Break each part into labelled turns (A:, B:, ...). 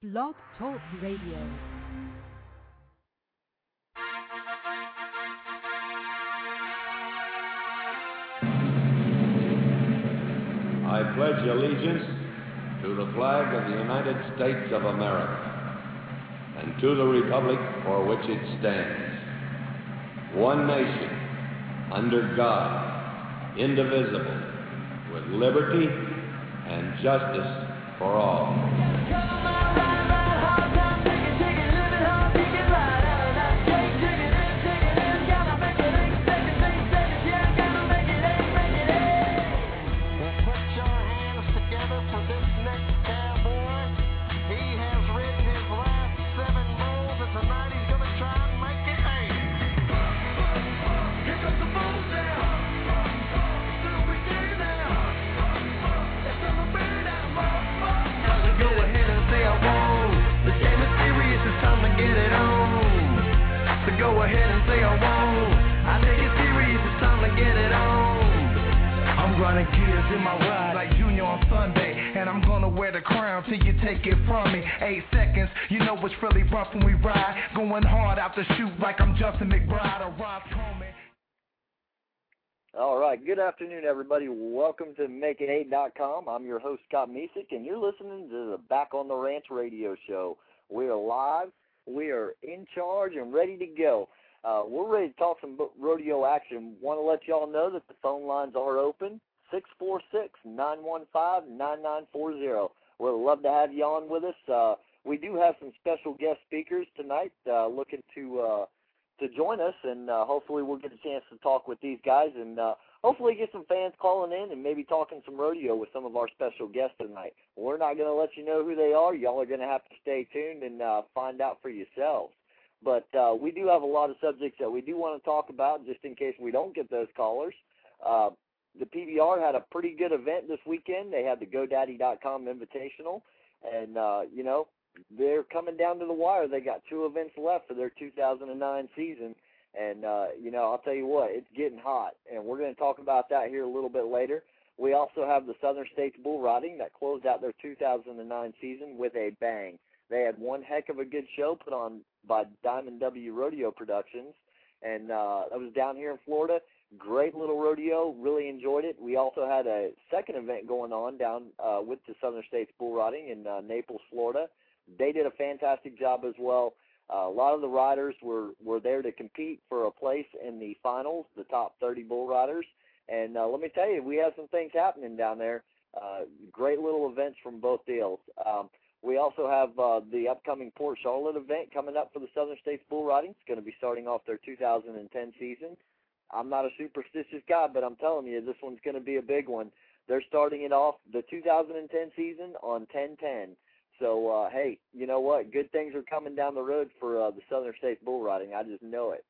A: Blog Talk Radio.
B: I pledge allegiance to the flag of the United States of America and to the republic for which it stands, one nation, under God, indivisible, with liberty and justice for all.
C: Go ahead and say I won't. I take it serious, it's time to get it on. I'm grinding gears in my ride like Junior on Sunday, and I'm gonna wear the crown till you take it from me. 8 seconds, you know it's really rough when we ride. Going hard out the chute like I'm Justin McBride or Ross Coleman.
D: All right, good afternoon, everybody. Welcome to MakeIt8.com. I'm your host, Scott Misick, and you're listening to the Back on the Ranch radio show. We are live. We are in charge and ready to go. We're ready to talk some rodeo action. Want to let y'all know that the phone lines are open, 646-915-9940. We'd love to have you on with us. We do have some special guest speakers tonight looking to join us, and hopefully we'll get a chance to talk with these guys and hopefully get some fans calling in and maybe talking some rodeo with some of our special guests tonight. We're not going to let you know who they are. Y'all are going to have to stay tuned and find out for yourselves. But we do have a lot of subjects that we do want to talk about just in case we don't get those callers. The PBR had a pretty good event this weekend. They had the GoDaddy.com Invitational, and, they're coming down to the wire. They got 2 events left for their 2009 season. And, I'll tell you what, it's getting hot, and we're going to talk about that here a little bit later. We also have the Southern States Bull Riding that closed out their 2009 season with a bang. They had one heck of a good show put on by Diamond W Rodeo Productions, and that was down here in Florida. Great little rodeo, really enjoyed it. We also had a second event going on down with the Southern States Bull Riding in Naples, Florida. They did a fantastic job as well. A lot of the riders were there to compete for a place in the finals, the top 30 bull riders. And let me tell you, we have some things happening down there. Great little events from both deals. We also have the upcoming Port Charlotte event coming up for the Southern States Bull Riding. It's going to be starting off their 2010 season. I'm not a superstitious guy, but I'm telling you, this one's going to be a big one. They're starting it off, the 2010 season, on 10/10. So, hey, you know what? Good things are coming down the road for the Southern States Bull Riding. I just know it.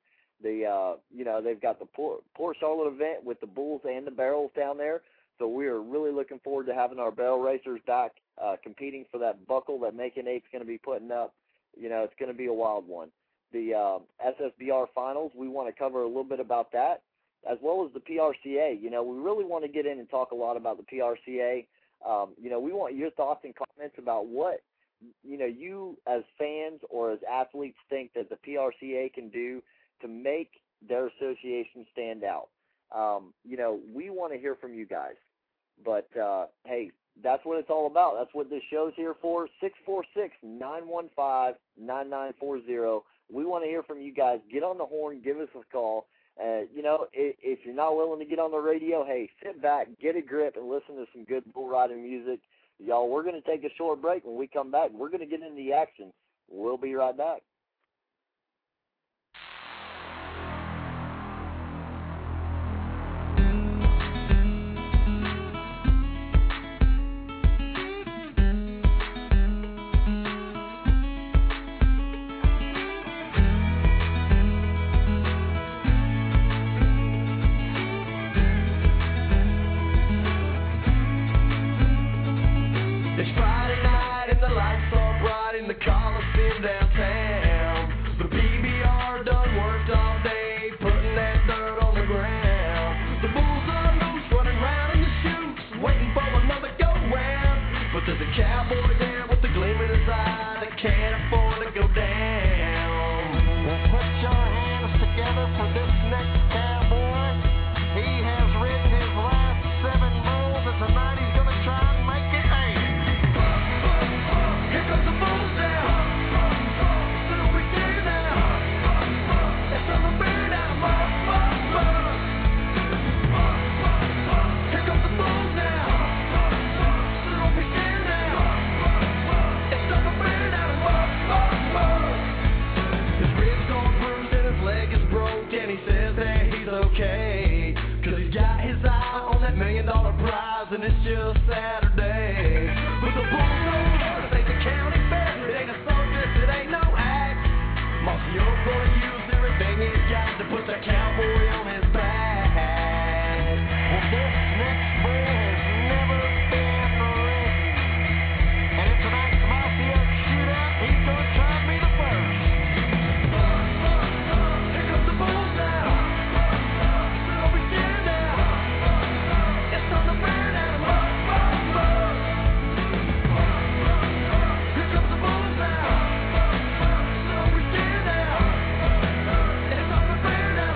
D: They've got the Port Charlotte event with the bulls and the barrels down there. So we are really looking forward to having our barrel racers back competing for that buckle that Making Eight's going to be putting up. It's going to be a wild one. The SSBR finals, we want to cover a little bit about that, as well as the PRCA. We really want to get in and talk a lot about the PRCA. We want your thoughts and comments about what, you as fans or as athletes think that the PRCA can do to make their association stand out. We want to hear from you guys. But, hey, that's what it's all about. That's what this show's here for, 646-915-9940. We want to hear from you guys. Get on the horn. Give us a call. If you're not willing to get on the radio, hey, sit back, get a grip, and listen to some good bull riding music. Y'all, we're going to take a short break. When we come back, we're going to get into the action. We'll be right back.
C: Coliseum downtown. The PBR done worked all day, putting that dirt on the ground. The bulls are loose, running round in the chutes, waiting for another go round. But there's a cowboy there with a gleam in his eye that can't afford to go down.
A: Well, put your hands together for this next cowboy. He has ridden his last 7 bulls, and tonight he's going to try and make it 8.
C: Here comes the bulls now. So we do now. It's on the bear now. Here comes the bulls now. So we do now. It's on the bear now. His ribs gone bruised and his leg is broke, and he says that he's okay, 'cause he's got his eye on that $1 million prize, and it's just Saturday. But the bulls know this ain't the county fair, it ain't a circus, it ain't no act. Marcio's gonna use everything he's got to put that cowboy on his back.
A: Well, this next bull has never been ridden. And in tonight's Marcio shootout, he's going to try and be the first.
C: Here comes the bulls now. So we stand now. It's on the bear now. Here comes the bulls now. So we stand now. It's on the bear now.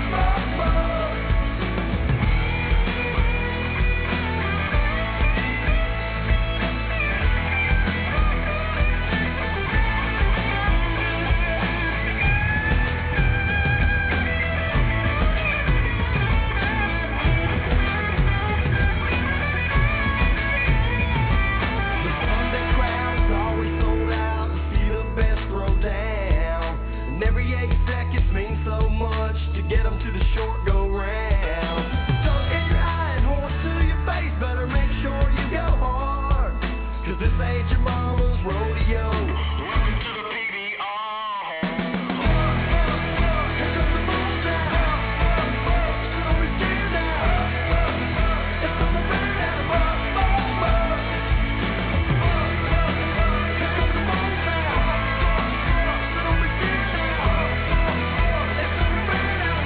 C: The Sunday crowd is always sold out to see the best throw down. And every 8 seconds means so much to get them to the short go round. Don't in your eye and horse to your face, better make sure you go hard, 'cause this ain't your mama's rodeo. Welcome to the PBR. Here comes the bulls now. So we stand now. It's on the bear now. Here comes the bulls now. So we stand now. It's on the bear now.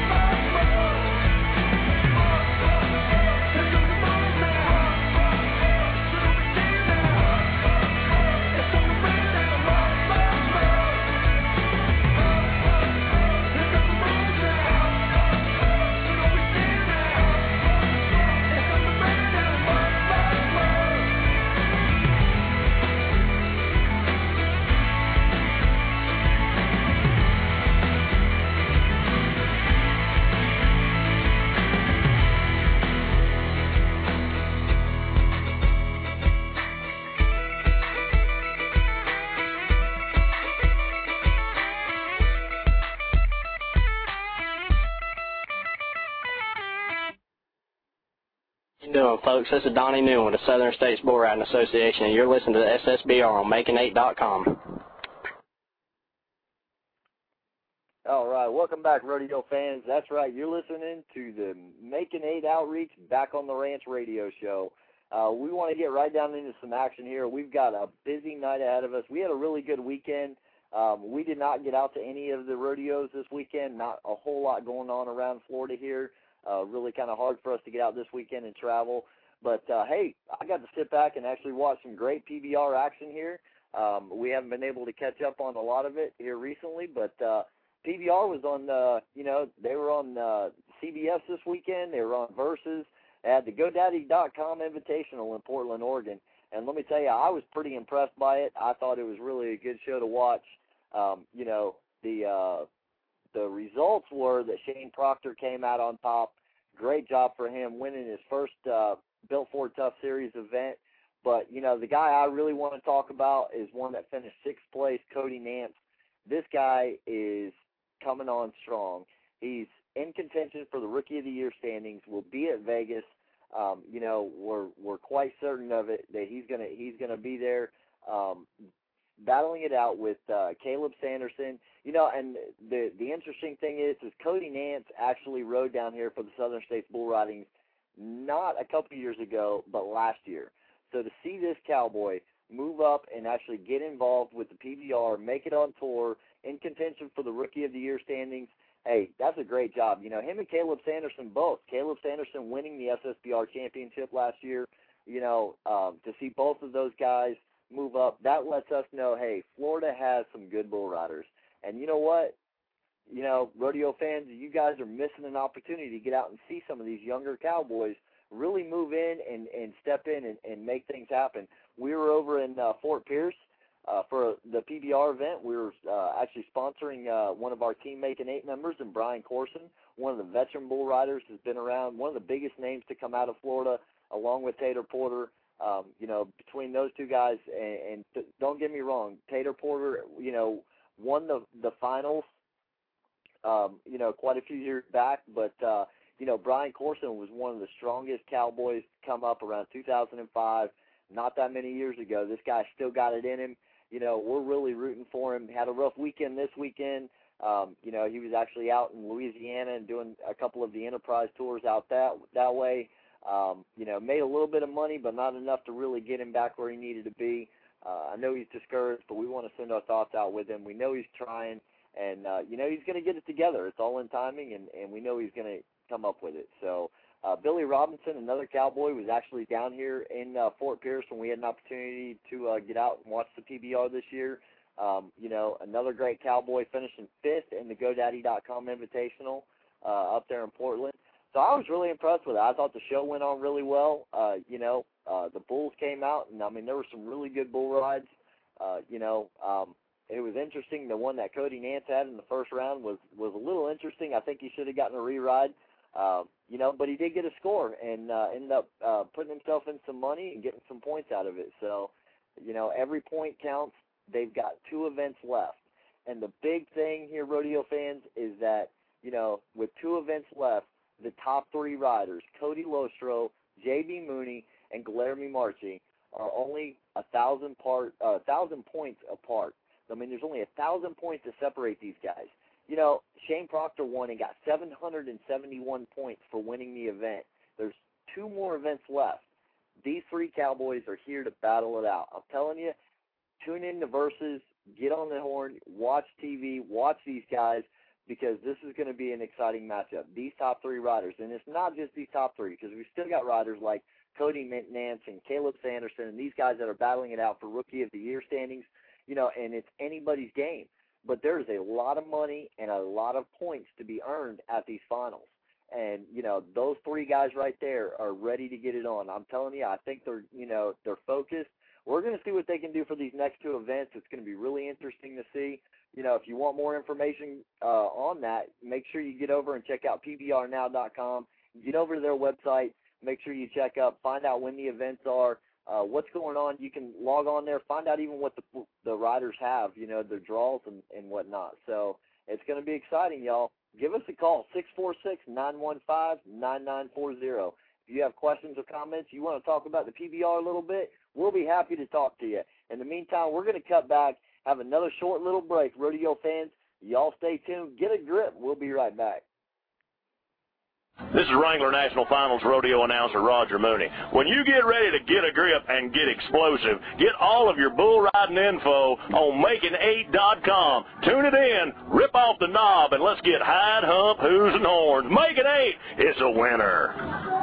C: Here comes the bulls now. So we stand now. It's on the bear now. Here comes the bulls now. So we stand now. It's on the bear now.
E: How you doing, folks? This is Donnie Newman with the Southern States Bull Riding Association, and you're listening to the SSBR on Making8.com.
D: All right, welcome back, rodeo fans. That's right, you're listening to the Making 8 Outreach Back on the Ranch radio show. We want to get right down into some action here. We've got a busy night ahead of us. We had a really good weekend. We did not get out to any of the rodeos this weekend, not a whole lot going on around Florida here. Really kind of hard for us to get out this weekend and travel. But, hey, I got to sit back and actually watch some great PBR action here. We haven't been able to catch up on a lot of it here recently, but PBR was on, they were on CBS this weekend. They were on Versus. They had the GoDaddy.com Invitational in Portland, Oregon. And let me tell you, I was pretty impressed by it. I thought it was really a good show to watch. The results were that Shane Proctor came out on top. Great job for him winning his first Built Ford Tough Series event. But, the guy I really want to talk about is one that finished 6th place, Cody Nance. This guy is coming on strong. He's in contention for the Rookie of the Year standings. Will be at Vegas. We're quite certain of it that he's gonna be there, battling it out with Caleb Sanderson. And the interesting thing is Cody Nance actually rode down here for the Southern States Bull Riding not a couple years ago, but last year. So to see this cowboy move up and actually get involved with the PBR, make it on tour, in contention for the Rookie of the Year standings, hey, that's a great job. Him and Caleb Sanderson both. Caleb Sanderson winning the SSBR championship last year, to see both of those guys move up, that lets us know, hey, Florida has some good bull riders. And you know what? You know, rodeo fans, you guys are missing an opportunity to get out and see some of these younger cowboys really move in and step in and make things happen. We were over in Fort Pierce for the PBR event. We were actually sponsoring one of our Team Making 8 members, and Brian Corson, one of the veteran bull riders, has been around, one of the biggest names to come out of Florida, along with Tater Porter. You know, between those two guys, and don't get me wrong, Tater Porter, you know, won the finals, you know, quite a few years back, but, you know, Brian Corson was one of the strongest cowboys to come up around 2005, not that many years ago. This guy still got it in him. You know, we're really rooting for him. Had a rough weekend this weekend. You know, he was actually out in Louisiana and doing a couple of the Enterprise tours out that way. You know, made a little bit of money, but not enough to really get him back where he needed to be. I know he's discouraged, but we want to send our thoughts out with him. We know he's trying, and, you know, he's going to get it together. It's all in timing, and we know he's going to come up with it. So Billy Robinson, another cowboy, was actually down here in Fort Pierce when we had an opportunity to get out and watch the PBR this year. You know, another great cowboy finishing 5th in the GoDaddy.com Invitational up there in Portland. So I was really impressed with it. I thought the show went on really well. You know, the bulls came out, and, I mean, there were some really good bull rides. You know, it was interesting. The one that Cody Nance had in the first round was a little interesting. I think he should have gotten a re-ride. You know, but he did get a score and ended up putting himself in some money and getting some points out of it. So, you know, every point counts. They've got 2 events left. And the big thing here, rodeo fans, is that, you know, with 2 events left, the top 3 riders, Cody Lostro, J.B. Mooney, and Guillermo Marchi, are only 1,000 points apart. I mean, there's only 1,000 points to separate these guys. You know, Shane Proctor won and got 771 points for winning the event. There's 2 more events left. These 3 cowboys are here to battle it out. I'm telling you, tune in to Versus, get on the horn, watch TV, watch these guys, because this is going to be an exciting matchup. These top 3 riders, and it's not just these top 3, because we've still got riders like Cody Nance and Caleb Sanderson and these guys that are battling it out for Rookie of the Year standings, you know, and it's anybody's game. But there's a lot of money and a lot of points to be earned at these finals. And, you know, those 3 guys right there are ready to get it on. I'm telling you, I think they're, you know, they're focused. We're going to see what they can do for these next 2 events. It's going to be really interesting to see. You know, if you want more information on that, make sure you get over and check out pbrnow.com. Get over to their website. Make sure you check up, find out when the events are, what's going on. You can log on there, find out even what the riders have, you know, their draws and whatnot. So it's going to be exciting, y'all. Give us a call, 646-915-9940. If you have questions or comments, you want to talk about the PBR a little bit, we'll be happy to talk to you. In the meantime, we're going to cut back, have another short little break. Rodeo fans, y'all stay tuned. Get a grip. We'll be right back.
F: This is Wrangler National Finals rodeo announcer Roger Mooney. When you get ready to get a grip and get explosive, get all of your bull riding info on Making8.com. Tune it in, rip off the knob, and let's get hide, hump, hooves, and horns. Making 8, it's a winner.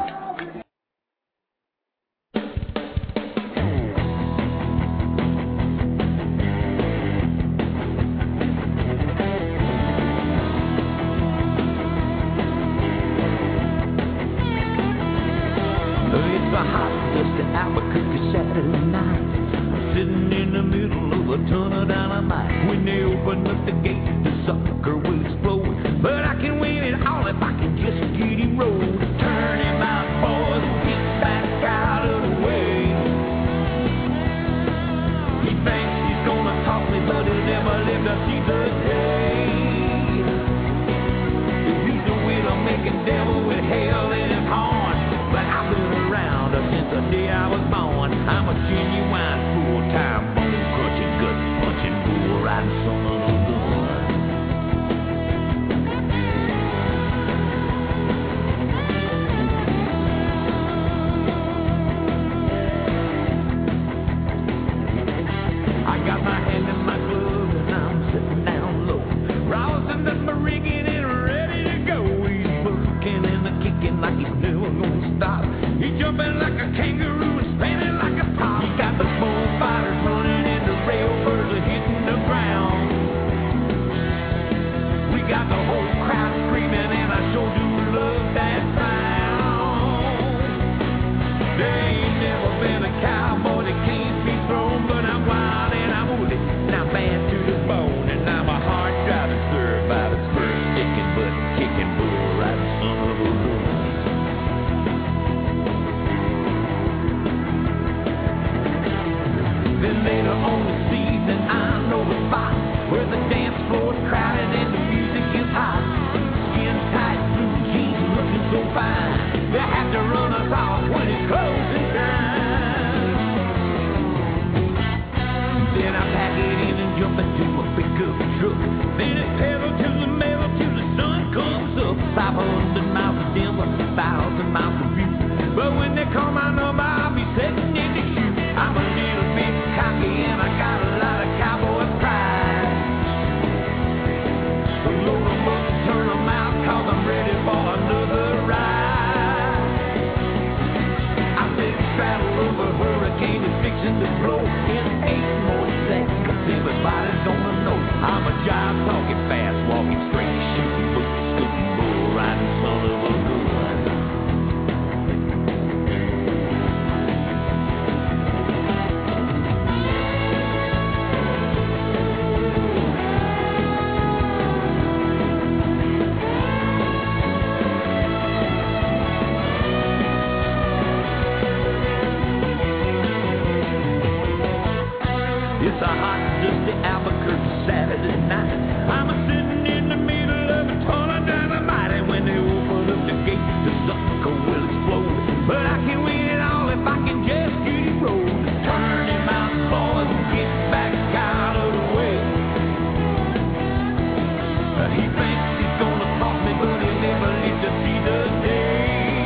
G: It's a hot, dusty Albuquerque Saturday night. I'm sitting in the middle of a ton of dynamite. When they open up the gate, the sucker will explode. But I can win it all if I can just get him rolled. Turn him out, boys, get back out of the way. He thinks he's gonna talk me, but he'll never live to see the day. He's a will-making devil with hell in his horn. But I've been around since the day I was born. I'm a genuine full-time bone-crushing, gut-punching, bull-riding son of a gun. I got my hand in my glove and I'm sitting down low. I get in and jump into my pickup truck. Then it pedal to the metal till the sun comes up. 500 miles of Denver, 1,000 miles of Butte. But when they call my number, I'll be sitting in the queue. I'm a little bit cocky and I got a lot of cowboy pride. So load 'em up, turn 'em out, 'cause I'm ready for another ride. I said straddle over hurricane is fixing to blow in 8 more seconds. Everybody's gonna know I'm a jive talking fast, walking straight, shooting boots, scooting bull, riding son of a gun. It's a hot, dusty Albuquerque Saturday night. I'm a-sitting in the middle of a ton of dynamite. And when they open up the gate, the sucker will explode. But I can win it all if I can just get it rolled. Turn him out, boys, and get back out of the way. He thinks he's gonna talk me, but he never lived to see the day.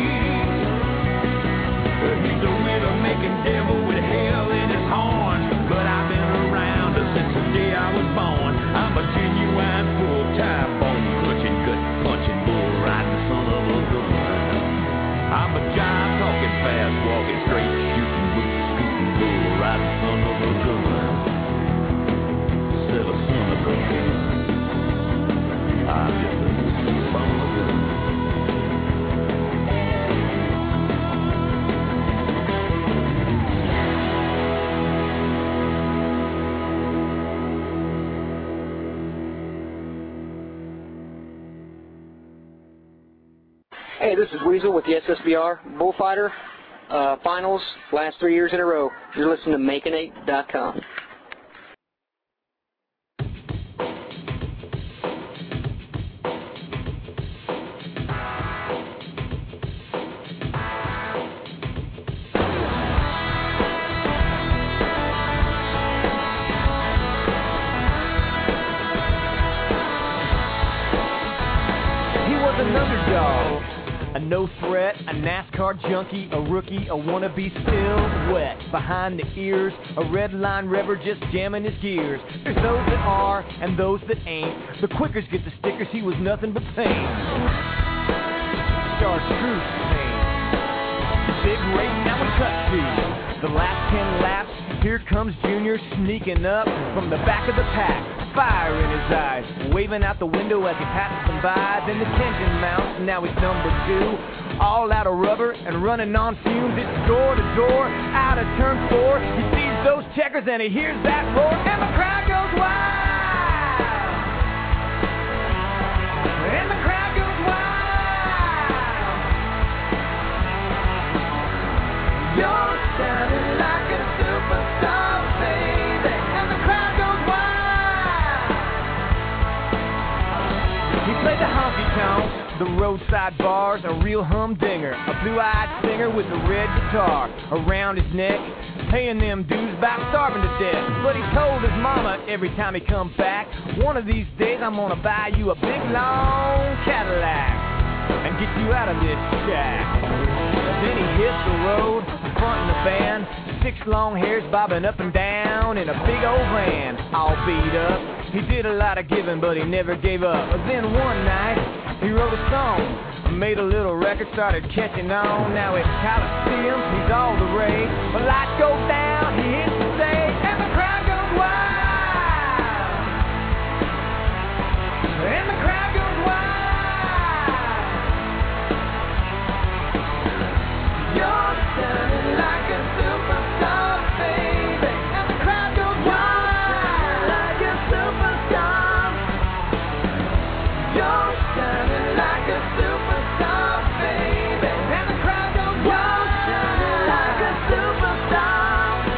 G: He's a rhythm-making devil with hell in his horns. But I've been around since the day I was born. I'm a genuine full-time bone-crunching, gut-punching, bull-riding son of a gun. I'm a jive talking fast, walking straight, shooting boots, scooting, bull-riding son of a gun. Instead of son of a gun, I'm just a son of a gun.
E: Hey, this is Weasel with the SSBR Bullfighter Finals, last 3 years in a row. You're listening to Making8.com.
H: He was an underdog, a no threat, a NASCAR junkie, a rookie, a wannabe still wet behind the ears, a red line revver just jamming his gears. There's those that are and those that ain't. The quickers get the stickers, he was nothing but pain. Chartreuse pain. Big race, now we cut to the last 10 laps. Here comes Junior sneaking up from the back of the pack. Fire in his eyes, waving out the window as he passes them by. Then the tension mounts, and now he's number 2. All out of rubber and running on fumes. It's door to door, out of turn 4. He sees those checkers and he hears that roar, and the crowd goes wild. And the crowd goes wild. You're sounding like a superstar, baby, and the crowd goes wild. He played the honky-tonk, the roadside bars, a real humdinger, a blue-eyed singer with a red guitar around his neck, paying them dues about starving to death. But he told his mama every time he come back, one of these days I'm gonna buy you a big long Cadillac and get you out of this shack. Then he hit the road, fronting the band, 6 long hairs bobbing up and down in a big old van, all beat up. He did a lot of giving, but he never gave up. But then one night, he wrote a song, made a little record, started catching on. Now at Coliseum, he's all the rage. When lights go down, he hits the stage, and the crowd goes wild. And the crowd goes wild. You're sounding like a superstar, baby, and the crowd goes wild. Like a superstar. You're sounding like a superstar, baby, and the crowd goes wild. You're sounding like a superstar.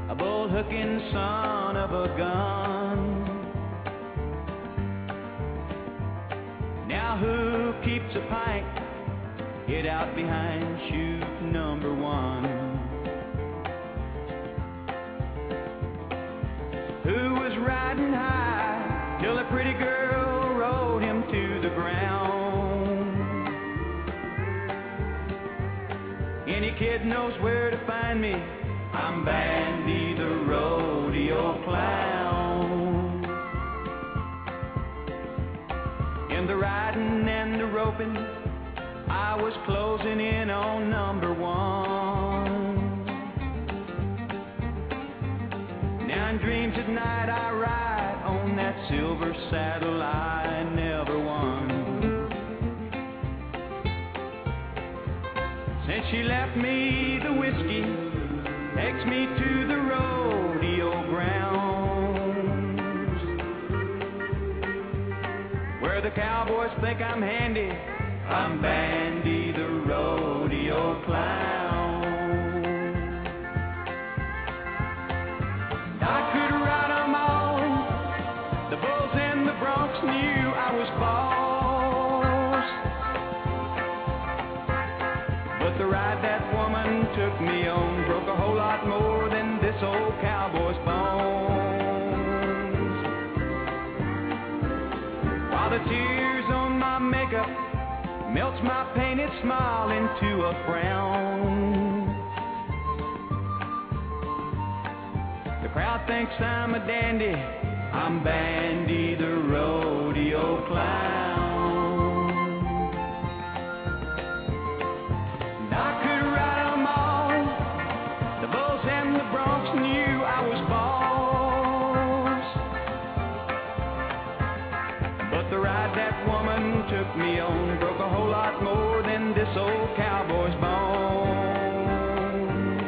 G: a bull-hooking son of a gun. Now who keeps a pint hid out behind chute number 1? Who was riding high till a pretty girl rode him to the ground? Any kid knows where to find me. I'm Bandy the rodeo clown. In the riding and the roping, I was closing in on number 1. Now in dreams at night I ride on that silver saddle I never won. Since she left me, the whiskey takes me to the rodeo grounds, where the cowboys think I'm handy. I'm Bandy the rodeo clown. I could ride 'em all. The bulls and the broncs knew I was boss, but the ride that woman took me on broke a whole lot more than this old cowboy's bones. While the tears on my makeup melts my painted smile into a frown, the crowd thinks I'm a dandy. I'm Bandy the rodeo clown. And I could ride 'em all. The bulls and the broncs knew I was boss, but the ride that woman took me on broke a whole lot more than this old cowboy's bones.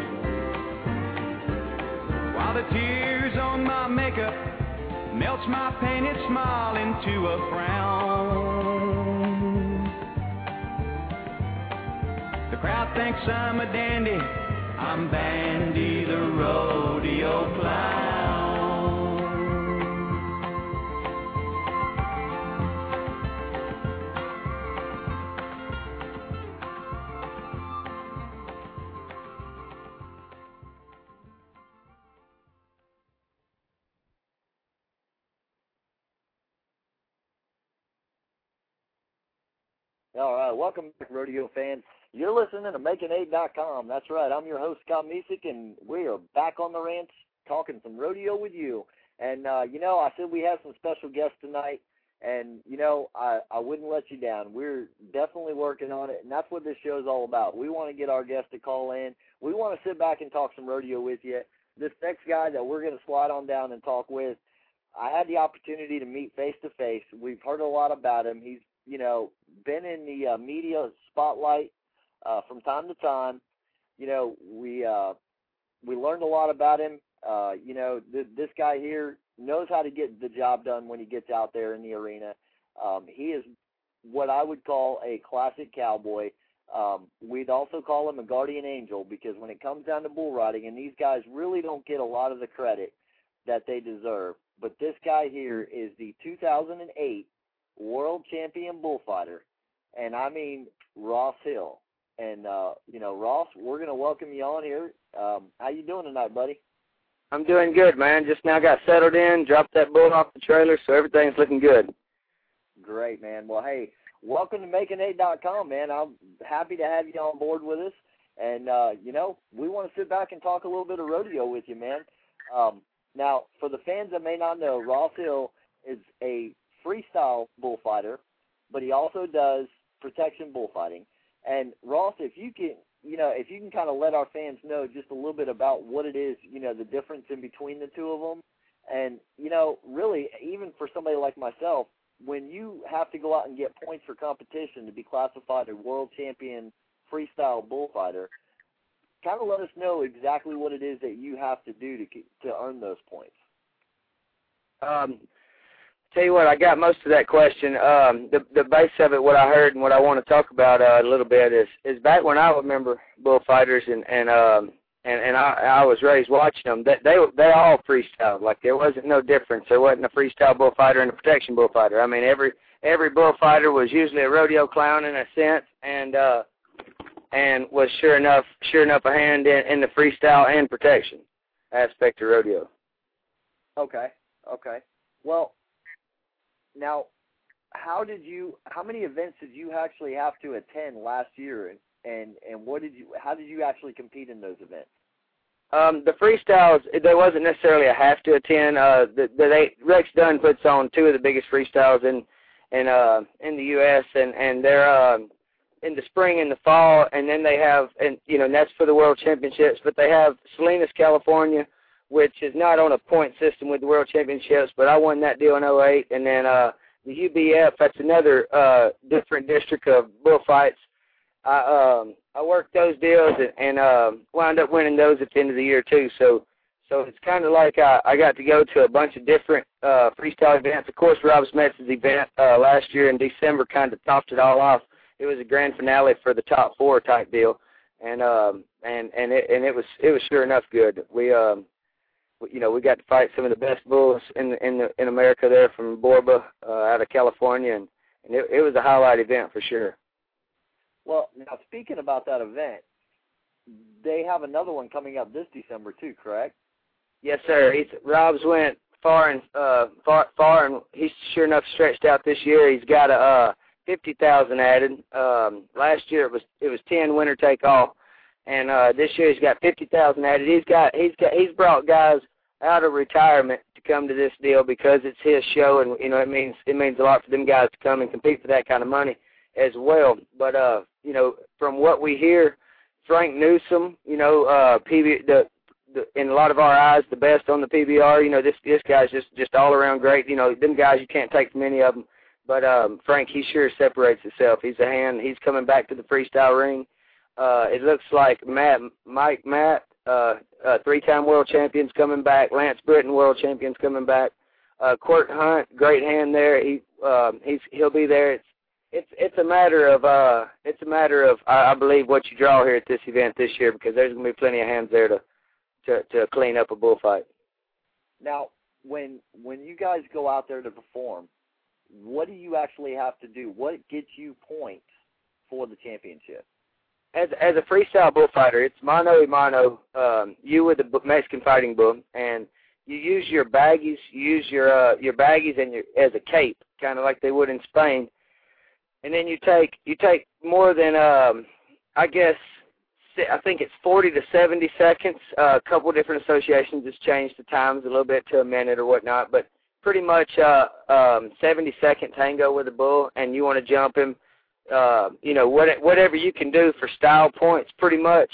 G: While the tears on my makeup melts my painted smile into a frown, the crowd thinks I'm a dandy. I'm Bandy the rodeo clown.
D: All right, welcome back, rodeo fans. You're listening to Making8.com. That's right, I'm your host, Scott Misick, and we are back on the ranch talking some rodeo with you. And, I said we have some special guests tonight, and, I wouldn't let you down. We're definitely working on it, and that's what this show is all about. We want to get our guests to call in. We want to sit back and talk some rodeo with you. This next guy that we're going to slide on down and talk with, I had the opportunity to meet face-to-face. We've heard a lot about him. He's been in the media spotlight from time to time. We learned a lot about him. This guy here knows how to get the job done when he gets out there in the arena. He is what I would call a classic cowboy. We'd also call him a guardian angel, because when it comes down to bull riding, and these guys really don't get a lot of the credit that they deserve, but this guy here is the 2008 world champion bullfighter, and I mean Ross Hill. And Ross, we're going to welcome you on here. How you doing tonight, buddy?
I: I'm doing good, man. Just now got settled in, dropped that bull off the trailer, so everything's looking good.
D: Great, man. Well, hey, welcome to Making8.com, man. I'm happy to have you on board with us. And, we want to sit back and talk a little bit of rodeo with you, man. Now, for the fans that may not know, Ross Hill is a freestyle bullfighter, but he also does protection bullfighting. And Ross, if you can kind of let our fans know just a little bit about what it is, the difference in between the two of them. And, really, even for somebody like myself, when you have to go out and get points for competition to be classified a world champion freestyle bullfighter, kind of let us know exactly what it is that you have to do to earn those points.
I: Tell you what, I got most of that question. The base of it, what I heard and what I want to talk about a little bit is back when I remember bullfighters and and I was raised watching them. They all freestyled. Like, there wasn't no difference. There wasn't a freestyle bullfighter and a protection bullfighter. I mean, every bullfighter was usually a rodeo clown in a sense, and was sure enough a hand in the freestyle and protection aspect of rodeo.
D: Okay. Well, now, how many events did you actually have to attend last year, and how did you actually compete in those events?
I: The freestyles, there wasn't necessarily a have to attend. Rex Dunn puts on two of the biggest freestyles in the U.S. and they're in the spring and the fall, and then they have, and that's for the World Championships. But they have Salinas, California, which is not on a point system with the World Championships, but I won that deal in 2008, and then the UBF, that's another different district of bullfights. I worked those deals and wound up winning those at the end of the year too. So it's kind of like I got to go to a bunch of different freestyle events. Of course, Rob Smith's event last year in December kind of topped it all off. It was a grand finale for the top four type deal, and it was sure enough good. We got to fight some of the best bulls in America there from Borba out of California, and it was a highlight event for sure.
D: Well, now speaking about that event, they have another one coming up this December too, correct?
I: Yes, sir. Rob's went far, and he's sure enough stretched out this year. He's got a 50,000 added. Last year it was 10 winner take all, and this year he's got 50,000 added. He's brought guys out of retirement to come to this deal because it's his show, and it means a lot for them guys to come and compete for that kind of money as well. But from what we hear, Frank Newsom, in a lot of our eyes, the best on the PBR. This guy's just all around great. Them guys, you can't take from any of them. But Frank, he sure separates himself. He's a hand. He's coming back to the freestyle ring. It looks like Mike Matt, three-time world champion's coming back. Lance Britton, world champion's coming back. Quirt Hunt, great hand there. He'll be there. It's a matter of I believe what you draw here at this event this year, because there's going to be plenty of hands there to clean up a bullfight.
D: Now, when you guys go out there to perform, what do you actually have to do? What gets you points for the championship?
I: As a freestyle bullfighter, it's mano a mano. You with the Mexican Fighting Bull, and you use your baggies. You use your baggies and as a cape, kind of like they would in Spain. And then you take more than I think it's 40 to 70 seconds. A couple of different associations has changed the times a little bit to a minute or whatnot, but pretty much 70-second tango with a bull, and you want to jump him. Whatever you can do for style points, pretty much.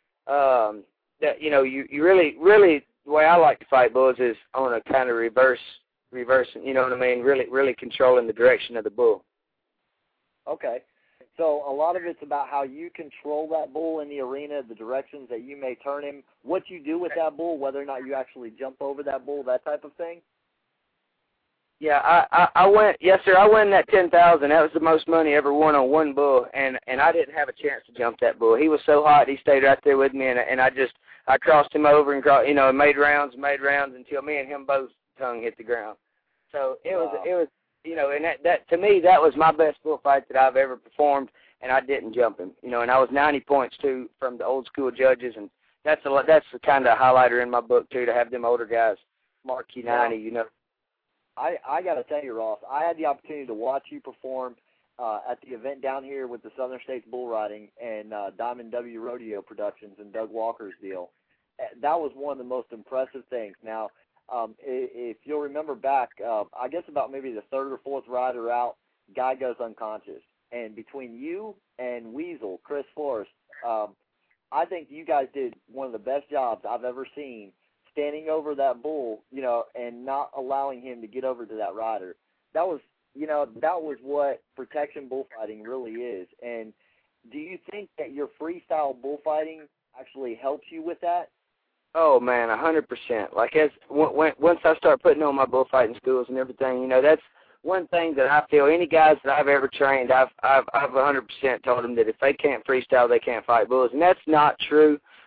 I: You really the way I like to fight bulls is on a kind of reversing. You know what I mean? Really controlling the direction of the bull.
D: Okay. So a lot of it's about how you control that bull in the arena, the directions that you may turn him, what you do with that bull, whether or not you actually jump over that bull, that type of thing?
I: Yeah, I went. Yes, sir. I won that 10,000. That was the most money ever won on one bull, and I didn't have a chance to jump that bull. He was so hot, he stayed right there with me, and I crossed him over and made rounds until me and him both tongue hit the ground. So it was. And that to me, that was my best bullfight that I've ever performed, and I didn't jump him. And I was 90 points too from the old school judges, and that's the kind of highlighter in my book too, to have them older guys mark you 90.
D: I got to tell you, Ross, I had the opportunity to watch you perform at the event down here with the Southern States Bull Riding and Diamond W Rodeo Productions and Doug Walker's deal. That was one of the most impressive things. Now, if you'll remember back, I guess about maybe the third or fourth rider out, guy goes unconscious. And between you and Weasel, Chris Forrest, I think you guys did one of the best jobs I've ever seen standing over that bull, and not allowing him to get over to that rider. That was what protection bullfighting really is. And do you think that your freestyle bullfighting actually helps you with that?
I: Oh man, 100%. Like once I start putting on my bullfighting schools and everything, that's one thing that I feel. Any guys that I've ever trained, I've 100% told them that if they can't freestyle, they can't fight bulls, and that's not true.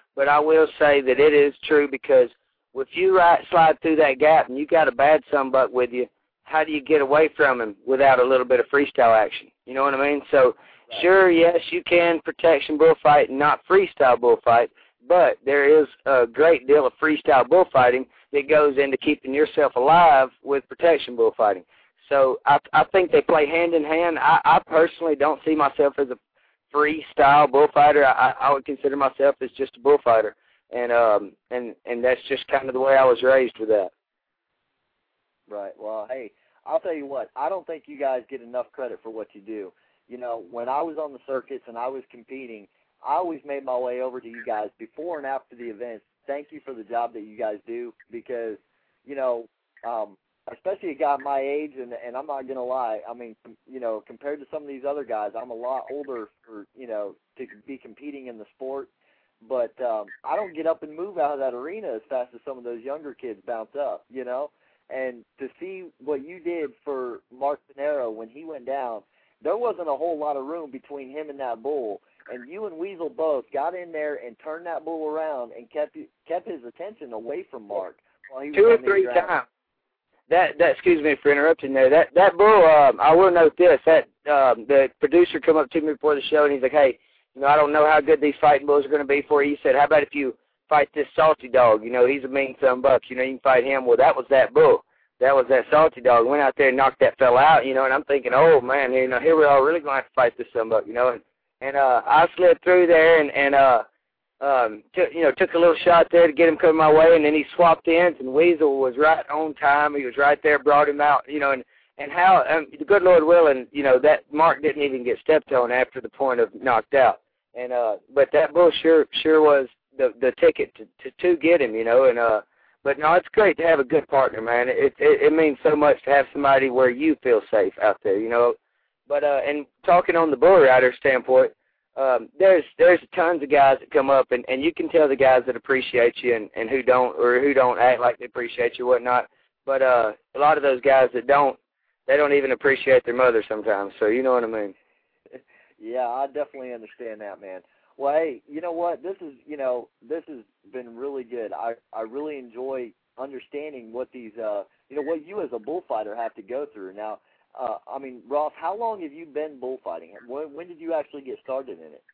I: but I will say that it is true because if you slide through that gap and you got a bad sunbuck with you, how do you get away from him without a little bit of freestyle action? You know what I mean? So, sure, yes, you can protection bullfight and not freestyle bullfight, but there is a great deal of freestyle bullfighting that goes into keeping yourself alive with protection bullfighting. So I think they play hand in hand. I personally don't see myself as a freestyle bullfighter. I would consider myself as just a bullfighter, and that's just kind of the way I was raised with that.
D: Right. Well, hey, I'll tell you what. I don't think you guys get enough credit for what you do. You know, when I was on the circuits and I was competing, I always made my way over to you guys before and after the events. Thank you for the job that you guys do because, you know, especially a guy my age, and I'm not going to lie, I mean, you know, compared to some of these other guys, I'm a lot older for, you know, to be competing in the sport. But I don't get up and move out of that arena as fast as some of those younger kids bounce up, you know. And to see what you did for Mark Pinero when he went down, there wasn't a whole lot of room between him and that bull. And you and Weasel both got in there and turned that bull around and kept his attention away from Mark while he was
I: 2 or 3 times. That excuse me for interrupting there. That bull, I will note this. That the producer come up to me before the show and he's like, "Hey, you know, I don't know how good these fighting bulls are going to be for you." He said, "How about if you fight this Salty Dog? You know, he's a mean son buck. You know, you can fight him." Well, that was that bull. That was that Salty Dog. Went out there and knocked that fella out. You know, and I'm thinking, oh man, you know, here we are really going to have to fight this son buck. You know, and I slid through there and took a little shot there to get him coming my way, and then he swapped ends, and Weasel was right on time. He was right there, brought him out, you know, and how the good Lord willing, you know, that Mark didn't even get stepped on after the point of knocked out, and but that bull sure was the ticket to get him, you know, and but no, it's great to have a good partner, man. It means so much to have somebody where you feel safe out there, you know. But and talking on the bull rider standpoint, there's tons of guys that come up, and you can tell the guys that appreciate you and who don't act like they appreciate you, whatnot. But a lot of those guys that don't, they don't even appreciate their mother sometimes. So you know what I mean?
D: Yeah, I definitely understand that, man. Well, hey, you know what? This has been really good. I really enjoy understanding what these, what you as a bullfighter have to go through. Now, I mean, Ross, how long have you been bullfighting? When did you actually get started in it?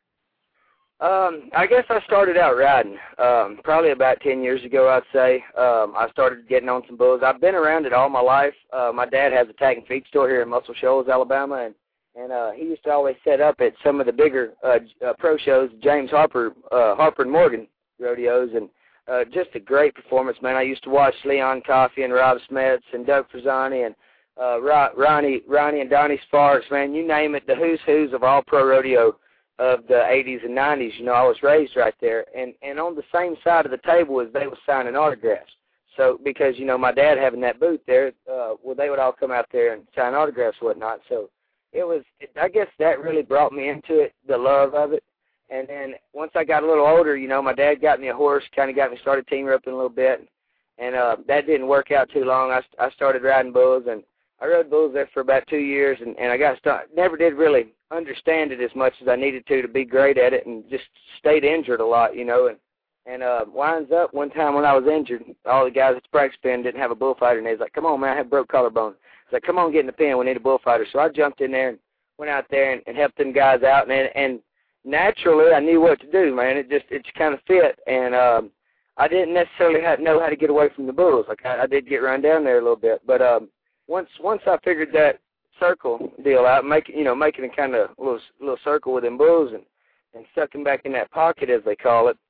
I: I guess I started out riding probably about 10 years ago, I'd say. I started getting on some bulls. I've been around it all my life. My dad has a tag and feed store here in Muscle Shoals, Alabama, and he used to always set up at some of the bigger pro shows, James Harper and Morgan rodeos, and just a great performance, man. I used to watch Leon Coffey and Rob Smets and Doug Frisani and Ronnie and Donnie Sparks, man, you name it, the who's who's of all pro rodeo of the 80s and 90s. You know, I was raised right there. And on the same side of the table as they were signing autographs. So, because, you know, my dad having that booth there, they would all come out there and sign autographs and whatnot. So I guess that really brought me into it, the love of it. And then once I got a little older, you know, my dad got me a horse, kind of got me started team roping a little bit. And that didn't work out too long. I started riding bulls, and I rode bulls there for about 2 years, and I got started. Never did really understand it as much as I needed to be great at it, and just stayed injured a lot, you know. And winds up one time when I was injured, all the guys at the practice pen didn't have a bullfighter, and they was like, "Come on, man, I have broke collarbone." It's like, "Come on, get in the pen. We need a bullfighter." So I jumped in there and went out there and helped them guys out, and naturally I knew what to do, man. It just kind of fit, and I didn't necessarily know how to get away from the bulls. Like I did get run down there a little bit, but once I figured that circle deal out, making a kind of little circle with them bulls and sucking back in that pocket, as they call it,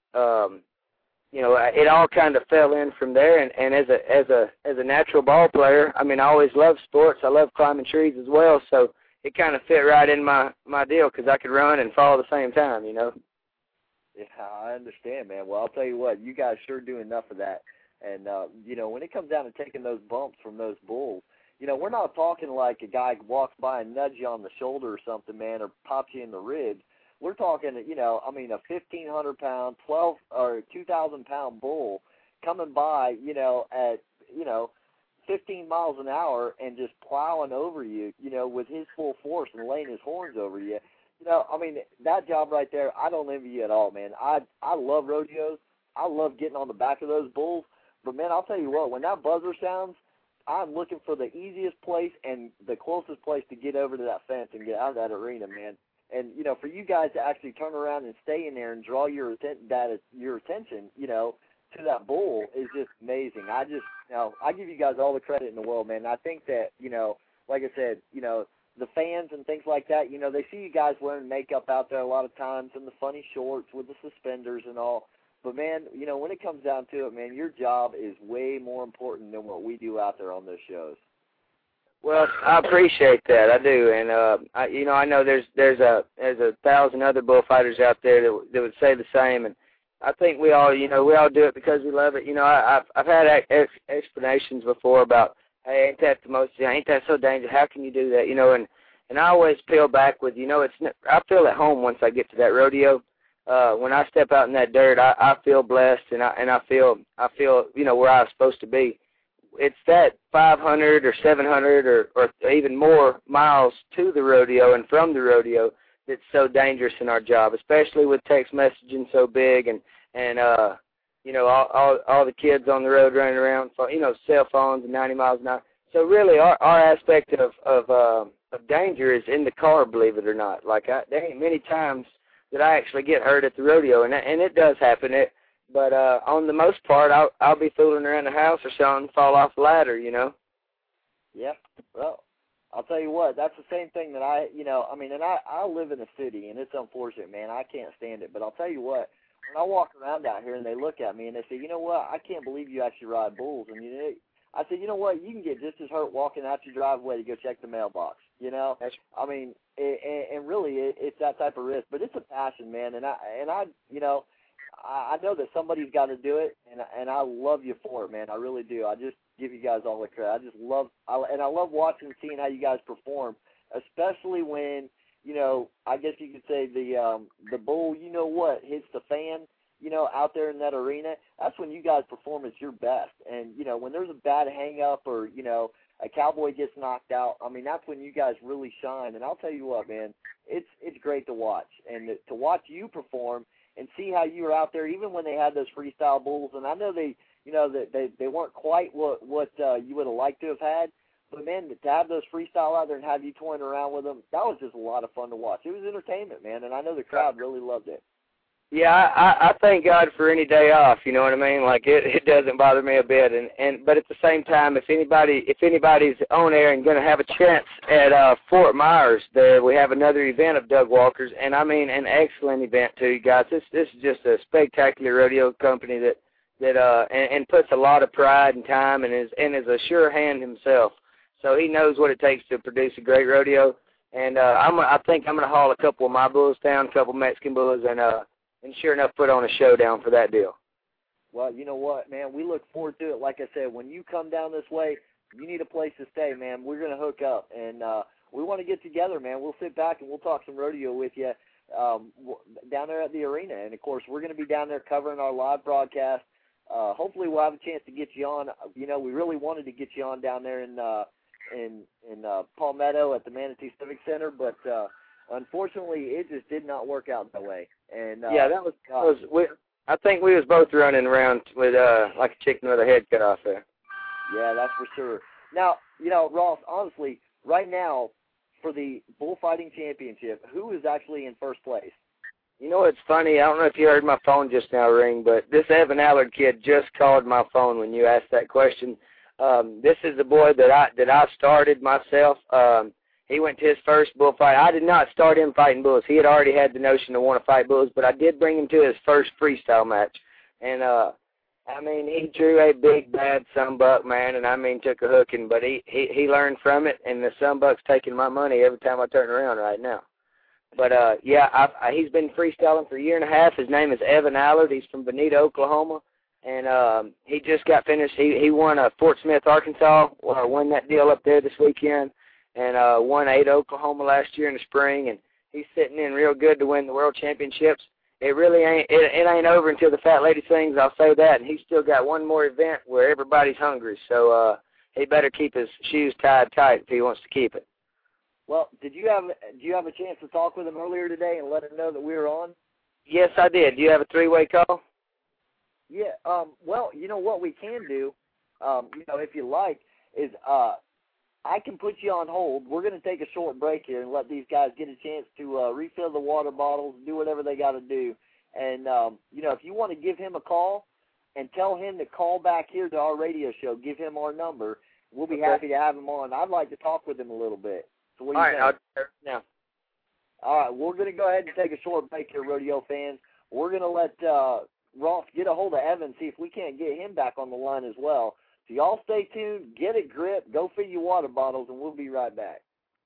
I: it all kind of fell in from there. And as a natural ball player, I mean, I always loved sports. I love climbing trees as well, so it kind of fit right in my deal because I could run and fall at the same time, you know.
D: Yeah, I understand, man. Well, I'll tell you what, you guys sure do enough of that. And, when it comes down to taking those bumps from those bulls, we're not talking like a guy walks by and nudges you on the shoulder or something, man, or pops you in the ribs. We're talking, a 1,500-pound, 12 or 2,000-pound bull coming by, at 15 miles an hour and just plowing over you, with his full force and laying his horns over you. That job right there, I don't envy you at all, man. I love rodeos. I love getting on the back of those bulls. But, man, I'll tell you what, when that buzzer sounds, I'm looking for the easiest place and the closest place to get over to that fence and get out of that arena, man. And, you know, for you guys to actually turn around and stay in there and draw your attention, you know, to that bull is just amazing. I give you guys all the credit in the world, man. And I think that, you know, like I said, you know, the fans and things like that, you know, they see you guys wearing makeup out there a lot of times and the funny shorts with the suspenders and all. But, man, you know, when it comes down to it, man, your job is way more important than what we do out there on those shows.
I: Well, I appreciate that. I do, and I know there's a 1,000 other bullfighters out there that would say the same, and I think we all do it because we love it. You know, I've had explanations before about, hey, ain't that so dangerous? How can you do that? You know, and I always peel back with, you know, I feel at home once I get to that rodeo. When I step out in that dirt, I feel blessed, and I feel you know where I was supposed to be. It's that 500 or 700 or even more miles to the rodeo and from the rodeo that's so dangerous in our job, especially with text messaging so big and you know all the kids on the road running around, you know, cell phones and 90 miles an hour. So really, our aspect of danger is in the car, believe it or not. Like there ain't many times that I actually get hurt at the rodeo, and it does happen. But on the most part, I'll be fooling around the house or something, fall off the ladder, you know.
D: Yeah. Well, I'll tell you what, that's the same thing that I live in a city, and it's unfortunate, man. I can't stand it. But I'll tell you what, when I walk around out here and they look at me and they say, you know what, I can't believe you actually ride bulls. And I said, you know what, you can get just as hurt walking out your driveway to go check the mailbox, you know. I mean, and really, it's that type of risk. But it's a passion, man. And I you know, I know that somebody's got to do it, and I love you for it, man. I really do. I just give you guys all the credit. I love watching and seeing how you guys perform, especially when, you know, I guess you could say the bull, you know what, hits the fan, you know, out there in that arena. That's when you guys perform at your best. And, you know, when there's a bad hang-up or, you know, a cowboy gets knocked out, I mean, that's when you guys really shine. And I'll tell you what, man, it's great to watch. And to watch you perform and see how you were out there, even when they had those freestyle bulls. And I know they weren't quite what you would have liked to have had. But, man, to have those freestyle out there and have you toying around with them, that was just a lot of fun to watch. It was entertainment, man, and I know the crowd really loved it.
I: Yeah, I thank God for any day off, you know what I mean? Like, it doesn't bother me a bit. But at the same time, if anybody's on air and going to have a chance at Fort Myers, there we have another event of Doug Walker's, and I mean an excellent event too, you guys. This is just a spectacular rodeo company that puts a lot of pride and time and is a sure hand himself. So he knows what it takes to produce a great rodeo. And I think I'm going to haul a couple of my bulls down, a couple of Mexican bulls, and sure enough put on a showdown for that deal.
D: Well, you know what, man, we look forward to it. Like I said, when you come down this way, you need a place to stay, man. We're going to hook up, and we want to get together, man. We'll sit back and we'll talk some rodeo with you down there at the arena. And, of course, we're going to be down there covering our live broadcast. Hopefully we'll have a chance to get you on. You know, we really wanted to get you on down there in Palmetto at the Manatee Civic Center, but unfortunately it just did not work out that way. And
I: yeah, I think we was both running around with like a chicken with a head cut off there.
D: Yeah, that's for sure. Now, you know, Ross, honestly, right now for the bullfighting championship, who is actually in first place?
I: You know, it's funny. I don't know if you heard my phone just now ring, but this Evan Allard kid just called my phone when you asked that question. This is the boy that I started myself. He went to his first bullfight. I did not start him fighting bulls. He had already had the notion to want to fight bulls, but I did bring him to his first freestyle match. And, I mean, he drew a big, bad sunbuck, man, and I mean took a hooking, but he learned from it, and the sunbuck's taking my money every time I turn around right now. But, yeah, he's been freestyling for a year and a half. His name is Evan Allard. He's from Bonita, Oklahoma. And he just got finished. He won Fort Smith, Arkansas, won that deal up there this weekend, and won Ada, Oklahoma last year in the spring. And he's sitting in real good to win the world championships. It really ain't. It ain't over until the fat lady sings. I'll say that. And he's still got one more event where everybody's hungry. So he better keep his shoes tied tight if he wants to keep it.
D: Well, do you have a chance to talk with him earlier today and let him know that we were on?
I: Yes, I did. Do you have a three-way call?
D: Yeah. Well, you know what we can do, if you like, is I can put you on hold. We're going to take a short break here and let these guys get a chance to refill the water bottles, do whatever they got to do. And, if you want to give him a call and tell him to call back here to our radio show, give him our number, we'll be happy to have him on. I'd like to talk with him a little bit. So what do you think?
I: All right, I'll do it now.
D: All right, we're going to go ahead and take a short break here, rodeo fans. We're going to let Ross get a hold of Evan, see if we can't get him back on the line as well. So y'all stay tuned, get a grip, go fill your water bottles, and we'll be right back.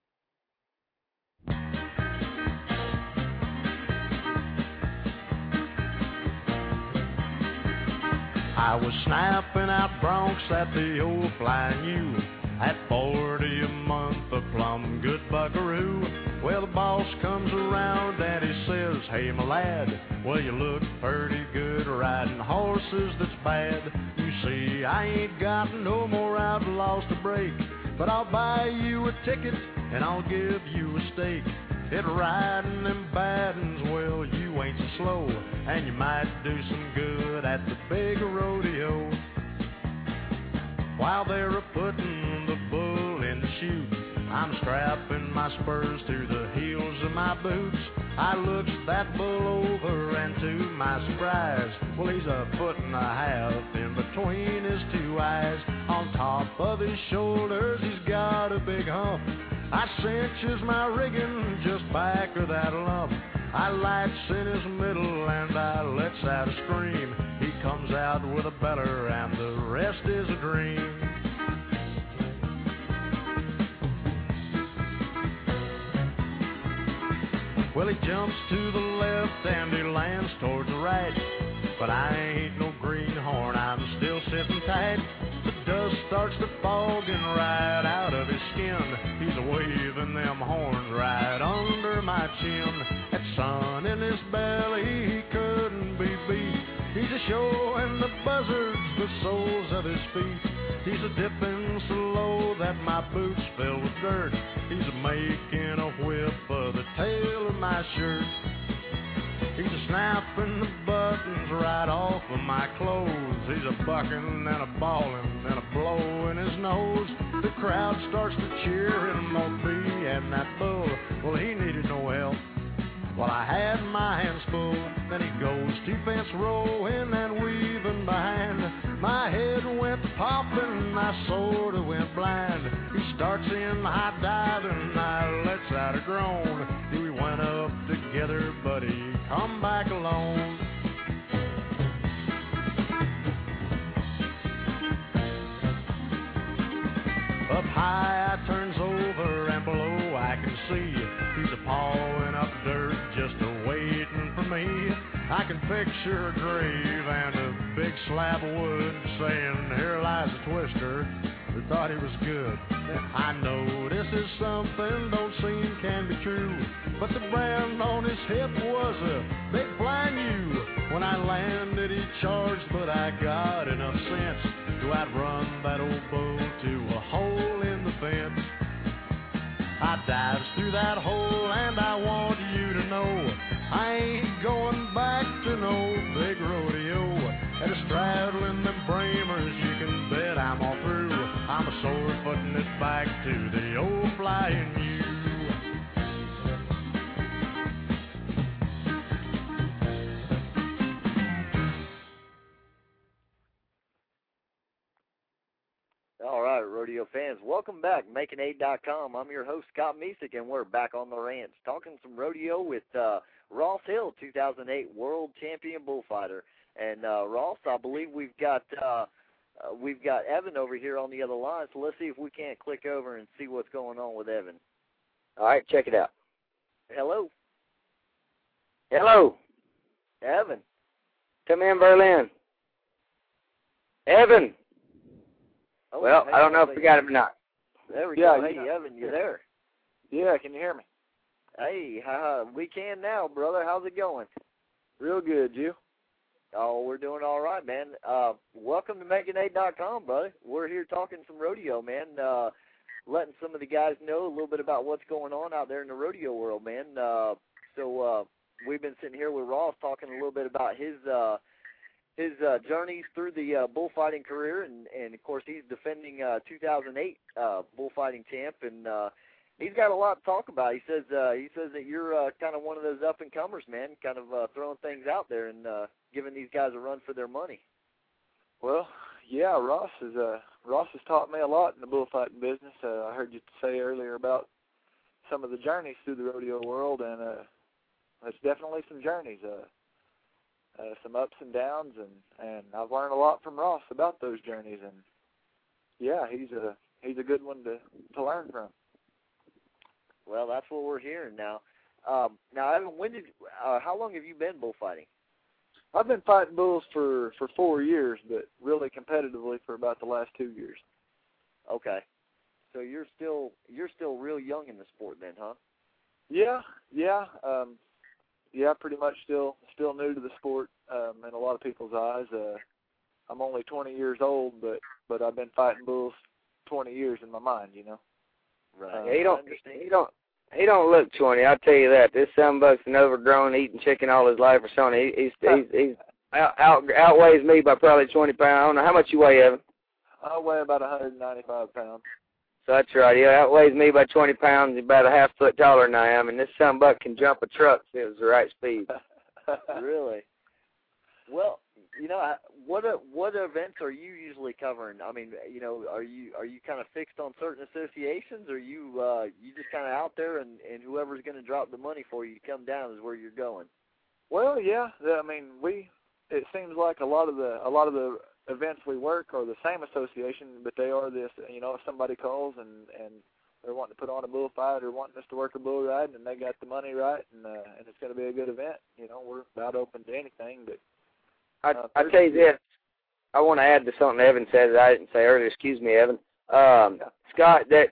J: I was snapping out broncs at the old Flying U at 40 a month, a plumb good buckaroo. Well, the boss comes around and he says, hey, my lad, well, you look pretty good riding horses that's bad. You see, I ain't got no more outlaws to break, but I'll buy you a ticket and I'll give you a stake. It riding them bad uns, well, you ain't so slow, and you might do some good at the big rodeo. While they're a-putting the bull in the chute, I'm strapping my spurs to the heels of my boots. I looks that bull over, and to my surprise, well, he's a foot and a half in between his two eyes. On top of his shoulders, he's got a big hump. I cinches my rigging just back of that lump. I lights in his middle and I lets out a scream. He comes out with a beller and the rest is a dream. Well, he jumps to the left and he lands towards the right, but I ain't no greenhorn, I'm still sitting tight. The dust starts to fogging right out of his skin. He's a-waving them horns right under my chin. That sun in his belly, he couldn't be beat. He's a-showing the buzzards the soles of his feet. He's a-dipping so low that my boots fill with dirt. He's a-making a whip of the tail of my shirt. He's a-snapping the buttons right off of my clothes. He's a-bucking and a-bawling and a-blowing his nose. The crowd starts to cheer him on me and that bull. Well, he needed no help. Well, I had my hands full. Then he goes to fence rowing and weaving behind. My head went popping, I sort of went blind. He starts in high diving, I lets out a groan. We went up together, but he come back alone. Up high I turns over and below I can see he's a-pawing up dirt just a-waiting for me. I can picture a grave and a big slab of wood saying, here lies a twister who thought he was good. I know this is something don't seem can be true, but the brand on his hip was a big Flying U. When I landed he charged, but I got enough sense to outrun that old bull to a hole in the fence. I dives through that hole and I want you to know I ain't going back to no big rodeo. And a straddling them bramers, you can bet I'm all through. I'm a sore footing it back to the old Flying U.
D: All right, rodeo fans, welcome back. Making8.com. I'm your host, Scott Mesick, and we're back on the ranch talking some rodeo with Ross Hill, 2008 World Champion Bullfighter. And Ross, I believe we've got Evan over here on the other line, so let's see if we can't click over and see what's going on with Evan.
I: All right, check it out.
D: Hello.
I: Hello.
D: Evan.
I: Come in, Berlin. Evan.
D: Oh,
I: well,
D: hey,
I: I don't know if we got him or not.
D: There we go. Hey, Evan, you there?
I: Yeah, can you hear me?
D: Hey, we can now, brother. How's it going?
I: Real good, you?
D: Oh, we're doing all right, man. Welcome to Making8.com, brother. We're here talking some rodeo, man. Letting some of the guys know a little bit about what's going on out there in the rodeo world, man. So we've been sitting here with Ross talking a little bit about his his journeys through the bullfighting career, and of course he's defending 2008 bullfighting champ, and he's got a lot to talk about. He says that you're kind of one of those up and comers, man, kind of throwing things out there and giving these guys a run for their money.
K: Well, yeah, Ross has taught me a lot in the bullfighting business. I heard you say earlier about some of the journeys through the rodeo world, and it's definitely some journeys, some ups and downs, and I've learned a lot from Ross about those journeys, and yeah, he's a good one to learn from.
D: Well, that's what we're hearing now. Now, Evan, how long have you been bullfighting?
K: I've been fighting bulls for 4 years, but really competitively for about the last 2 years.
D: Okay, so you're still real young in the sport, then, huh?
K: Yeah, pretty much still new to the sport in a lot of people's eyes. I'm only 20 years old, but I've been fighting bulls 20 years in my mind, you know.
D: Right.
I: He don't look 20. I'll tell you that. This sonbuck's an overgrown, eating chicken all his life or something. He's outweighs me by probably 20 pounds. I don't know how much you weigh, Evan.
K: I weigh about 195 pounds.
I: So that's right. He outweighs me by 20 pounds. He's about a half foot taller than I am, and this sonbuck can jump a truck if it was the right speed.
D: Really? Well, you know, what events are you usually covering? I mean, you know, are you kind of fixed on certain associations, or you just kind of out there, and whoever's going to drop the money for you to come down is where you're going?
K: Well, yeah. I mean, it seems like a lot of the events we work are the same association, but they are this. You know, if somebody calls and they're wanting to put on a bullfight or wanting us to work a bull ride, and they got the money right, and it's going to be a good event, you know, we're about open to anything, but.
I: I tell you this, I want to add to something Evan said that I didn't say earlier. Excuse me, Evan. Scott, the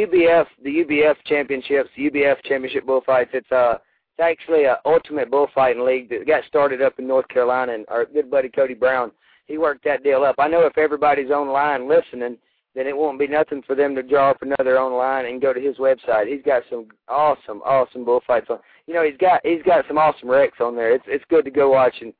I: UBF championships, the UBF championship bullfights, it's actually an ultimate bullfighting league that got started up in North Carolina, and our good buddy Cody Brown, he worked that deal up. I know if everybody's online listening, then it won't be nothing for them to draw up another online and go to his website. He's got some awesome bullfights on. You know, he's got some awesome wrecks on there. It's good to go watch, and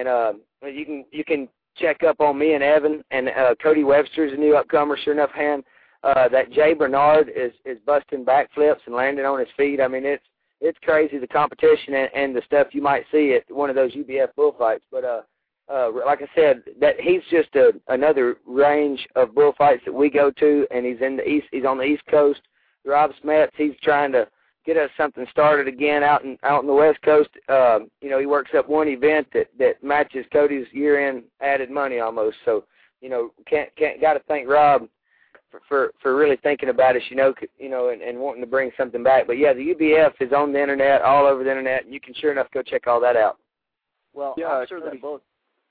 I: you can check up on me and Evan, and Cody Webster's a new upcomer, sure enough, hand. That Jay Bernard is busting backflips and landing on his feet. I mean, it's crazy, the competition and the stuff you might see at one of those UBF bullfights. But like I said, that he's just another range of bullfights that we go to, and he's in the east. He's on the East Coast. Rob Smets, he's trying to get us something started again out in the West Coast. You know, he works up one event that matches Cody's year-end added money almost. So, you know, got to thank Rob for really thinking about us, you know, and wanting to bring something back. But yeah, the UBF is on the internet, all over the internet, and you can sure enough go check all that out.
D: Well, yeah, I'm sure that both.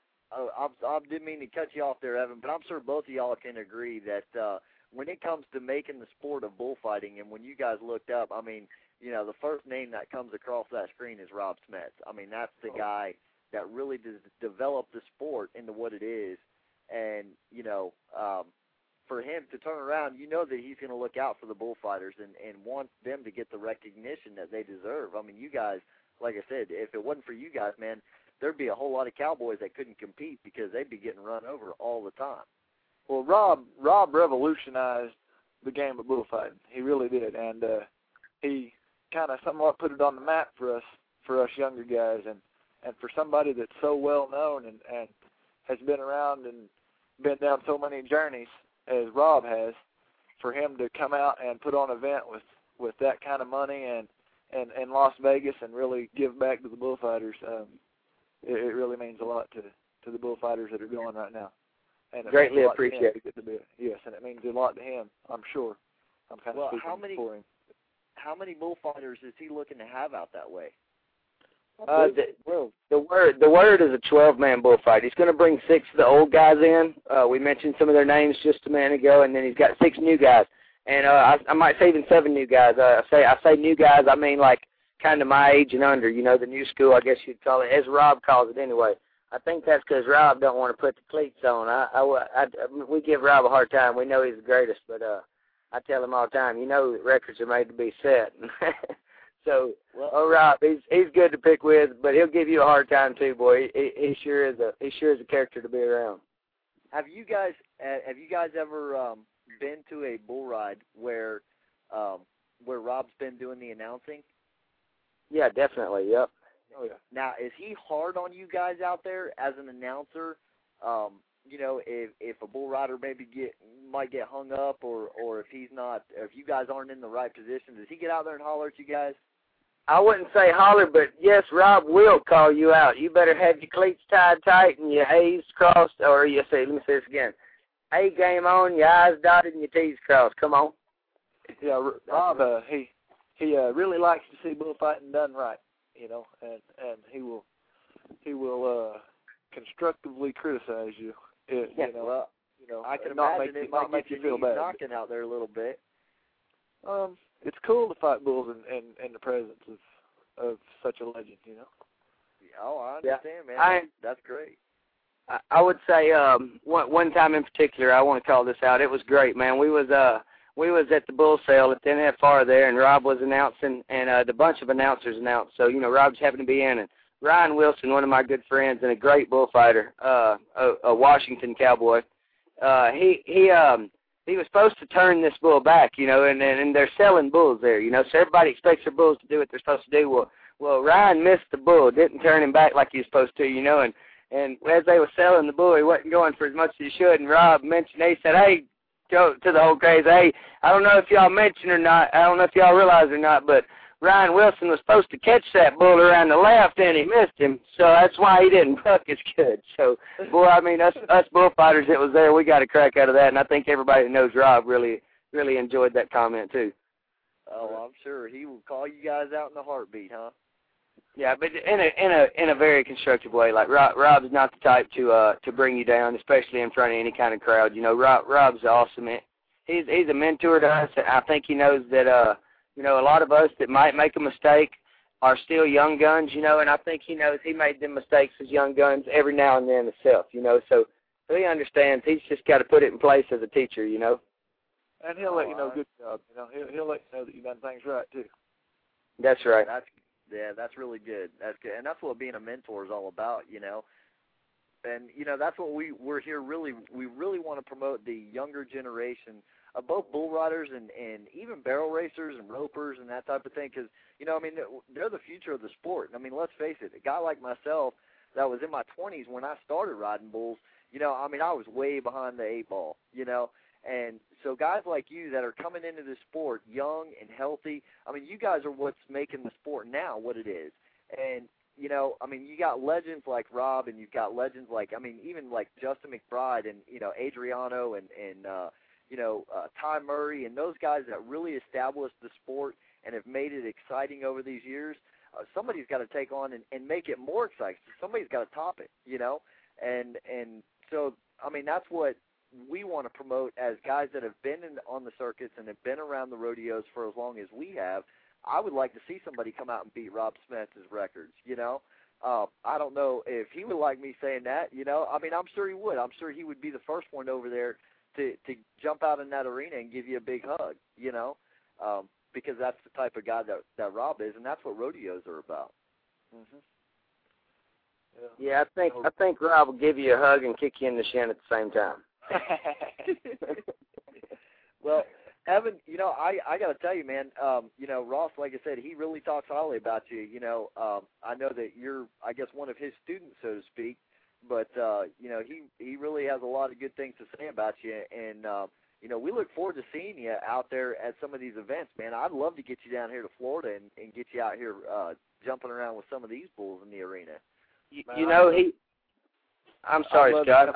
D: I didn't mean to cut you off there, Evan, but I'm sure both of y'all can agree that when it comes to making the sport of bullfighting, and when you guys looked up, I mean, you know, the first name that comes across that screen is Rob Smets. I mean, that's the guy that really developed the sport into what it is. And, you know, for him to turn around, you know that he's going to look out for the bullfighters and want them to get the recognition that they deserve. I mean, you guys, like I said, if it wasn't for you guys, man, there'd be a whole lot of cowboys that couldn't compete because they'd be getting run over all the time.
K: Well, Rob revolutionized the game of bullfighting. He really did, and he kind of somewhat put it on the map for us younger guys, and for somebody that's so well known and has been around and been down so many journeys as Rob has, for him to come out and put on an event with that kind of money and Las Vegas and really give back to the bullfighters, it really means a lot to the bullfighters that are going right now. And
I: greatly appreciate it.
K: Yes, and it means a lot to him, I'm sure. I'm kind of speaking for him.
D: How many bullfighters is he looking to have out that way?
I: The word is a 12-man bullfight. He's going to bring 6 of the old guys in. We mentioned some of their names just a minute ago, and then he's got 6 new guys. And I might say even 7 new guys. I say new guys, I mean like kind of my age and under, you know, the new school, I guess you'd call it, as Rob calls it anyway. I think that's because Rob don't want to put the cleats on. We give Rob a hard time. We know he's the greatest, but I tell him all the time, you know, records are made to be set. So, Rob, he's good to pick with, but he'll give you a hard time too, boy. He sure is a character to be around.
D: Have you guys ever been to a bull ride where Rob's been doing the announcing?
I: Yeah, definitely. Yep.
K: Oh yeah.
D: Now, is he hard on you guys out there as an announcer? You know, if a bull rider might get hung up, or if you guys aren't in the right position, does he get out there and holler at you guys?
I: I wouldn't say holler, but yes, Rob will call you out. You better have your cleats tied tight and your A's crossed, or let me say this again. A game on, your I's dotted and your T's crossed. Come on.
K: Yeah, Rob, he really likes to see bullfighting done right, you know, and he will constructively criticize you.
D: I can imagine it might get you knocking out there a little bit.
K: It's cool to fight bulls in the presence of such a legend, you know.
D: Oh, I understand, man. That's great.
I: I would say one time in particular, I want to call this out. It was great, man. We was at the bull sale at the NFR there, and Rob was announcing, and the bunch of announcers announced. So, you know, Rob just happened to be in, and Ryan Wilson, one of my good friends and a great bullfighter, a Washington cowboy, he was supposed to turn this bull back, you know, and they're selling bulls there, you know, so everybody expects their bulls to do what they're supposed to do. Well, Ryan missed the bull, didn't turn him back like he was supposed to, you know, and as they were selling the bull, he wasn't going for as much as he should, and Rob mentioned, he said, hey, go to the whole craze, hey, I don't know if y'all mentioned or not, I don't know if y'all realize or not, but Ryan Wilson was supposed to catch that bull around the left, and he missed him, so that's why he didn't buck as good. So, boy, I mean, us bullfighters that was there, we got a crack out of that, and I think everybody that knows Rob really enjoyed that comment, too.
D: Oh, I'm sure. He will call you guys out in a heartbeat, huh?
I: Yeah, but in a very constructive way. Like, Rob's not the type to bring you down, especially in front of any kind of crowd. You know, Rob's awesome. He's a mentor to us, and I think he knows that, you know, a lot of us that might make a mistake are still young guns, you know, and I think he knows he made them mistakes as young guns every now and then himself, you know, so he understands. He's just got to put it in place as a teacher, you know.
K: And he'll let you know good job, you know. He'll let you know that you've done things right, too.
I: That's right.
D: That's really good. That's good. And that's what being a mentor is all about, you know. And, you know, that's what we're here really, we really want to promote the younger generation of both bull riders and even barrel racers and ropers and that type of thing, because, you know, I mean, they're the future of the sport. I mean, let's face it, a guy like myself that was in my 20s when I started riding bulls, you know, I mean, I was way behind the 8 ball, you know, and so guys like you that are coming into the sport young and healthy, I mean, you guys are what's making the sport now what it is. And, you know, I mean, you got legends like Rob, and you've got legends like, I mean, even like Justin McBride and, you know, Adriano and you know, Ty Murray and those guys that really established the sport and have made it exciting over these years. Somebody's got to take on and make it more exciting. Somebody's got to top it, you know. And so, I mean, that's what we want to promote as guys that have been on the circuits and have been around the rodeos for as long as we have. I would like to see somebody come out and beat Rob Smith's records, you know. I don't know if he would like me saying that, you know. I mean, I'm sure he would. I'm sure he would be the first one over there to jump out in that arena and give you a big hug, you know, because that's the type of guy that Rob is, and that's what rodeos are about.
K: Mm-hmm.
I: Yeah, I think Rob will give you a hug and kick you in the shin at the same time.
D: Well, Evan, you know, I got to tell you, man, you know, Ross, like I said, he really talks highly about you. You know, I know that you're, I guess, one of his students, so to speak. But, you know, he really has a lot of good things to say about you. And, you know, we look forward to seeing you out there at some of these events, man. I'd love to get you down here to Florida and get you out here jumping around with some of these bulls in the arena.
I: You know, I'm sorry, Scott.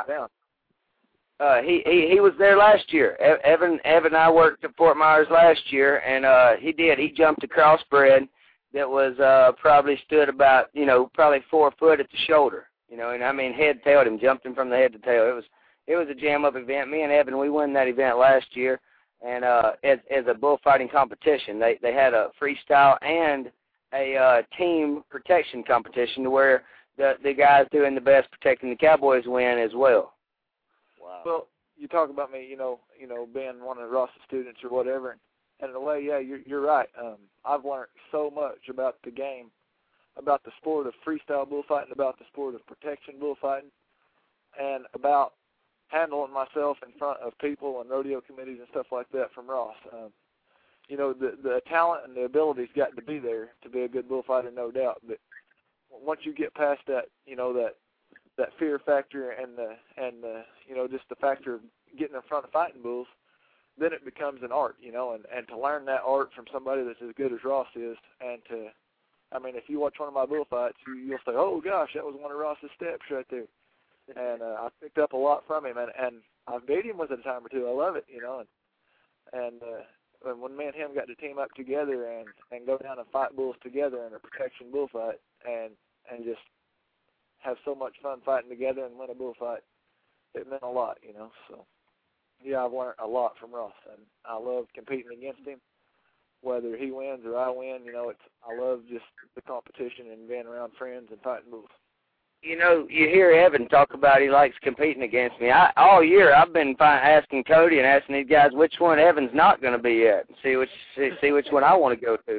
I: He was there last year. Evan and I worked at Fort Myers last year, and he jumped a crossbred that was probably stood about, you know, probably 4 foot at the shoulder. You know, and I mean, head-tailed him, jumped him from the head to tail. It was a jam-up event. Me and Evan, we won that event last year, and as a bullfighting competition, they had a freestyle and a team protection competition to where the guys doing the best protecting the cowboys win as well.
D: Wow.
K: Well, you talk about me, you know, being one of Ross's students or whatever. And in a way, yeah, you're right. I've learned so much about the game, about the sport of freestyle bullfighting, about the sport of protection bullfighting, and about handling myself in front of people and rodeo committees and stuff like that from Ross. You know, the talent and the ability's got to be there to be a good bullfighter, no doubt. But once you get past that, you know, that fear factor and the you know, just the factor of getting in front of fighting bulls, then it becomes an art, you know, and to learn that art from somebody that's as good as Ross is, and to, I mean, if you watch one of my bullfights, you'll say, oh gosh, that was one of Ross's steps right there. And I picked up a lot from him, and I've beat him with it a time or two. I love it, you know, and when me and him got to team up together and go down and fight bulls together in a protection bullfight and just have so much fun fighting together and win a bullfight, it meant a lot, you know. So, yeah, I've learned a lot from Ross, and I love competing against him, whether he wins or I win. You know, I love just the competition and being around friends and fighting bulls.
I: You know, you hear Evan talk about he likes competing against me. All year I've been asking Cody and asking these guys which one Evan's not going to be at, and see which one I want to go to.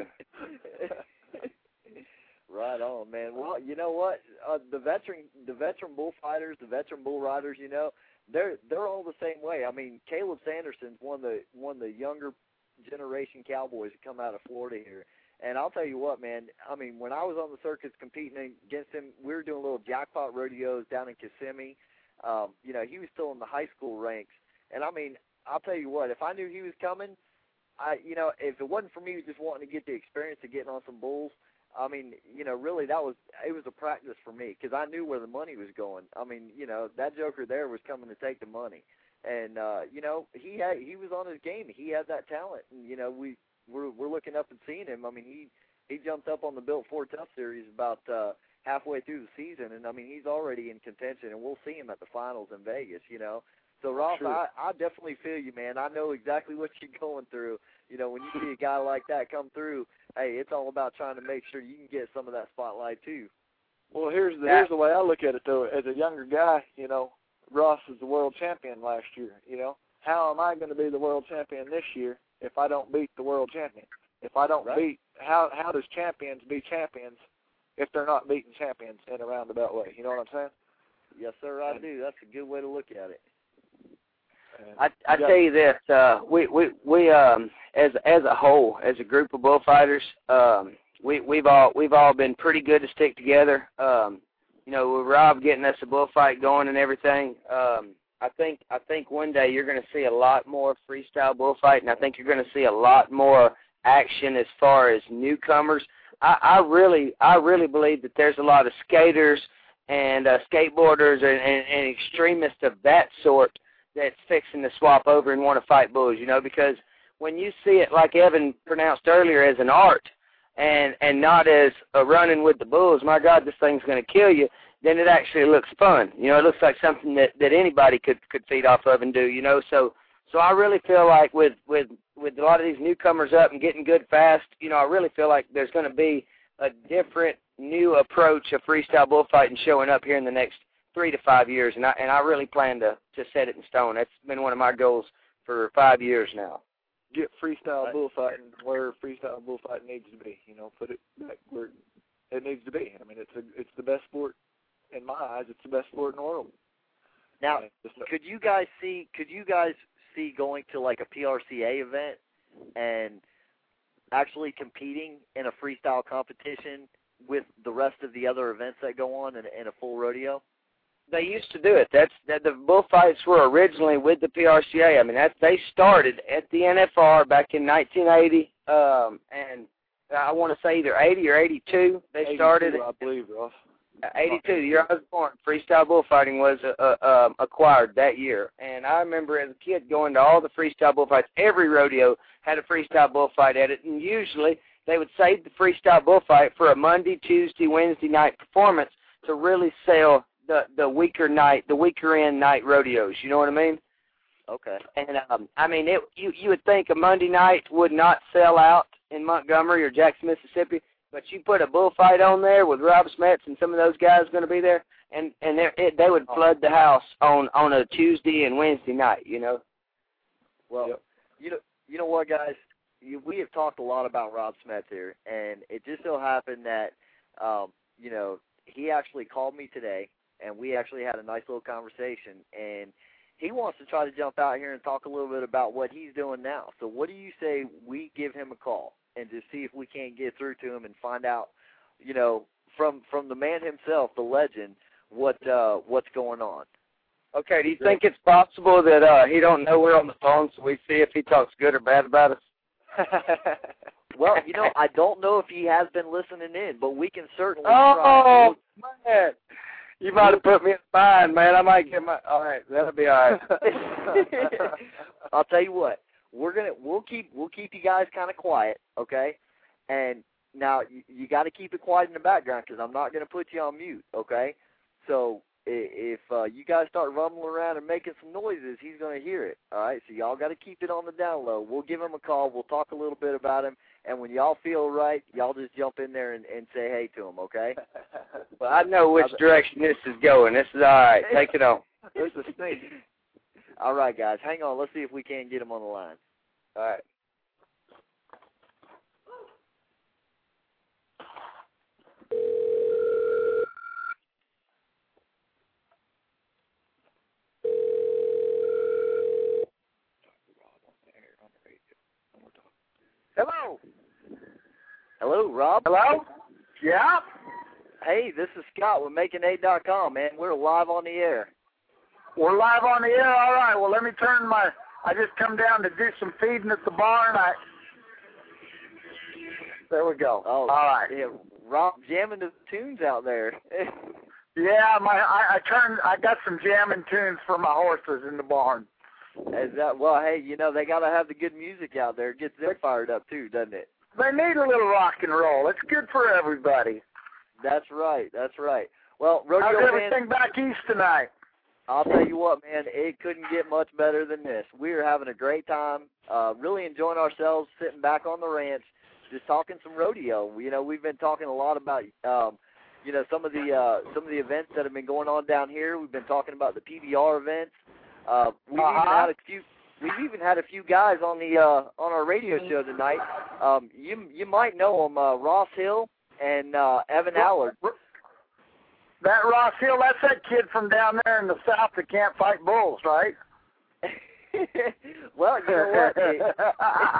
D: Right on, man. Well, you know what? The veteran bullfighters, the veteran bull riders, you know, they're all the same way. I mean, Caleb Sanderson's one of the younger generation cowboys that come out of Florida here. And I'll tell you what, man, I mean, when I was on the circuits competing against him, we were doing little jackpot rodeos down in Kissimmee. You know, he was still in the high school ranks. And, I mean, I'll tell you what, if I knew he was coming, you know, if it wasn't for me just wanting to get the experience of getting on some bulls, I mean, you know, really it was a practice for me because I knew where the money was going. I mean, you know, that joker there was coming to take the money. And, you know, he was on his game. He had that talent. And, you know, we're looking up and seeing him. I mean, he jumped up on the Built Ford Tough Series about halfway through the season, and I mean he's already in contention, and we'll see him at the finals in Vegas. You know, so Ross, sure. I definitely feel you, man. I know exactly what you're going through. You know, when you see a guy like that come through, hey, it's all about trying to make sure you can get some of that spotlight too.
K: Well, here's the way I look at it though. As a younger guy, you know, Ross was the world champion last year. You know, how am I going to be the world champion this year if I don't beat the world champion? If I don't beat, how does champions be champions if they're not beating champions in a roundabout way? You know what I'm saying?
D: Yes, sir, I do. That's a good way to look at it.
I: I tell you this, we as a whole, as a group of bullfighters, we've all been pretty good to stick together. You know, with Rob getting us a bullfight going and everything. I think one day you're going to see a lot more freestyle bullfighting. I think you're going to see a lot more action as far as newcomers. I really believe that there's a lot of skaters and skateboarders and extremists of that sort that's fixing to swap over and want to fight bulls, you know, because when you see it, like Evan pronounced earlier, as an art and not as a running with the bulls, my God, this thing's going to kill you, then it actually looks fun. You know, it looks like something that anybody could feed off of and do, you know. So I really feel like with a lot of these newcomers up and getting good fast, you know, I really feel like there's going to be a different, new approach of freestyle bullfighting showing up here in the next 3 to 5 years, and I really plan to set it in stone. That's been one of my goals for 5 years now.
K: Get freestyle bullfighting where freestyle bullfighting needs to be. You know, put it back where it needs to be. I mean, it's the best sport in my eyes. It's the best sport in the world.
D: Now, could you guys see going to like a PRCA event and actually competing in a freestyle competition with the rest of the other events that go on in a full rodeo?
I: They used to do it. The bullfights were originally with the PRCA. I mean, they started at the NFR back in 1980, and I want to say either 80 or 82. They started.
K: 82, I believe, Ross.
I: 82, the year I was born. Freestyle bullfighting was acquired that year, and I remember as a kid going to all the freestyle bullfights. Every rodeo had a freestyle bullfight at it, and usually they would save the freestyle bullfight for a Monday, Tuesday, Wednesday night performance to really sell the weaker end night rodeos. You know what I mean?
D: Okay.
I: And I mean, you would think a Monday night would not sell out in Montgomery or Jackson, Mississippi, but you put a bullfight on there with Rob Smets and some of those guys going to be there, and they would flood the house on a Tuesday and Wednesday night. You know.
D: Well, you know what, guys. we have talked a lot about Rob Smets here, and it just so happened that, you know, he actually called me today, and we actually had a nice little conversation, and he wants to try to jump out here and talk a little bit about what he's doing now. So what do you say we give him a call and just see if we can't get through to him and find out, you know, from the man himself, the legend, what's going on?
I: Okay, do you think it's possible that he don't know we're on the phone, so we see if he talks good or bad about us?
D: Well, you know, I don't know if he has been listening in, but we can certainly
I: try.
D: Oh,
I: man. You might have put me in mind, man. I might get my. All right, that'll be all right.
D: I'll tell you what. We'll keep you guys kind of quiet, okay? And now you got to keep it quiet in the background because I'm not going to put you on mute, okay? So if you guys start rumbling around and making some noises, he's going to hear it, all right? So y'all got to keep it on the down low. We'll give him a call. We'll talk a little bit about him. And when y'all feel right, y'all just jump in there and say hey to him, okay?
I: Well, I know which direction this is going. This is all right. Take it on.
K: This is sneaky.
D: All right, guys. Hang on. Let's see if we can get him on the line.
I: All right.
K: Hello.
D: Hello, Rob.
K: Hello? Yeah?
D: Hey, this is Scott with Making8.com, man. We're live on the air.
K: We're live on the air? All right. Well, let me turn I just come down to do some feeding at the barn. There we go.
D: Oh,
K: all right.
D: Yeah, Rob jamming the tunes out there.
K: Yeah, I got some jamming tunes for my horses in the barn.
D: Is that, well, hey, you know, they got to have the good music out there. It gets them fired up, too, doesn't it?
K: They need a little rock and roll. It's good for everybody.
D: That's right. That's right. Well, rodeo
K: how's everything back east tonight?
D: I'll tell you what, man, it couldn't get much better than this. We are having a great time, really enjoying ourselves, sitting back on the ranch, just talking some rodeo. You know, we've been talking a lot about, you know, some of the events that have been going on down here. We've been talking about the PBR events. We've even had a few guys on our radio show tonight. You might know them, Ross Hill and Evan Allard.
K: That Ross Hill, that's that kid from down there in the south that can't fight bulls, right?
D: Well, you know what?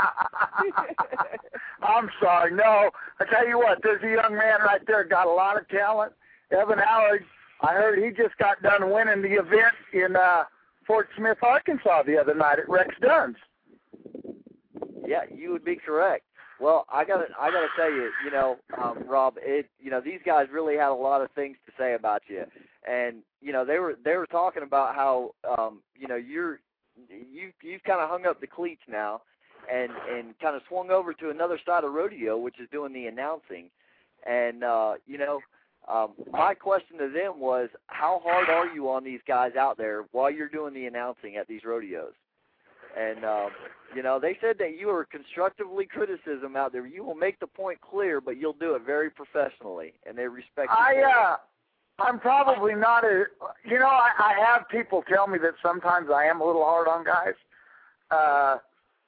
K: I'm sorry. No, I tell you what, there's a young man right there, got a lot of talent. Evan Allard, I heard he just got done winning the event in Fort Smith, Arkansas the other night at Rex Dunn's.
D: Yeah, you would be correct. Well, I gotta tell you, you know, Rob, you know, these guys really had a lot of things to say about you, and you know, they were talking about how, you know, you've kind of hung up the cleats now, and kind of swung over to another side of rodeo, which is doing the announcing, and you know. My question to them was, how hard are you on these guys out there while you're doing the announcing at these rodeos? And, you know, they said that you are constructively criticism out there. You will make the point clear, but you'll do it very professionally, and they respect you.
K: I'm probably not you know, I have people tell me that sometimes I am a little hard on guys.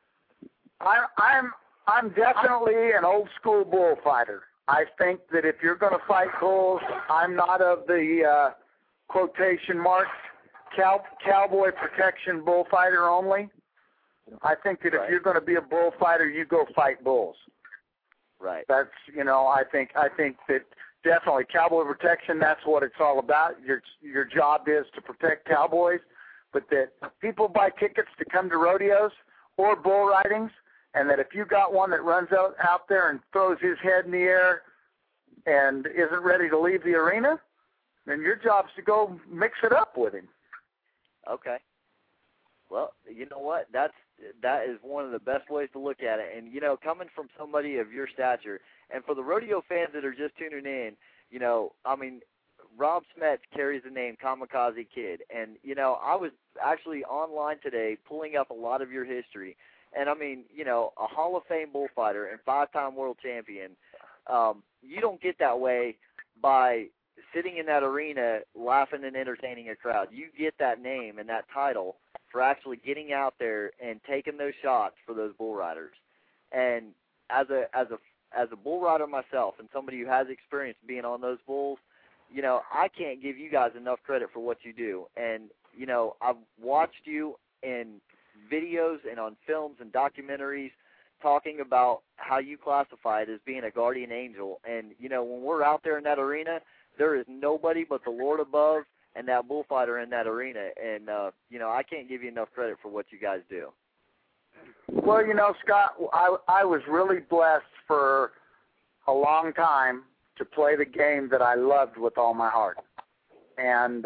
K: I'm definitely an old school bullfighter. I think that if you're going to fight bulls, I'm not of the quotation marks cowboy protection bullfighter only. I think that if you're going to be a bullfighter, you go fight bulls.
D: Right.
K: That's, you know, I think that definitely cowboy protection, that's what it's all about. Your job is to protect cowboys, but that people buy tickets to come to rodeos or bull ridings, and that if you got one that runs out there and throws his head in the air and isn't ready to leave the arena, then your job's to go mix it up with him.
D: Okay. Well, you know what? That is one of the best ways to look at it. And, you know, coming from somebody of your stature, and for the rodeo fans that are just tuning in, you know, I mean, Rob Smets carries the name Kamikaze Kid. And, you know, I was actually online today pulling up a lot of your history. And, I mean, you know, a Hall of Fame bullfighter and 5-time world champion, you don't get that way by sitting in that arena laughing and entertaining a crowd. You get that name and that title for actually getting out there and taking those shots for those bull riders. And as a bull rider myself and somebody who has experience being on those bulls, you know, I can't give you guys enough credit for what you do. And, you know, I've watched you in videos and on films and documentaries talking about how you classify it as being a guardian angel. And, you know, when we're out there in that arena, there is nobody but the Lord above and that bullfighter in that arena. And, you know, I can't give you enough credit for what you guys do.
L: Well, you know, Scott, I was really blessed for a long time to play the game that I loved with all my heart. And,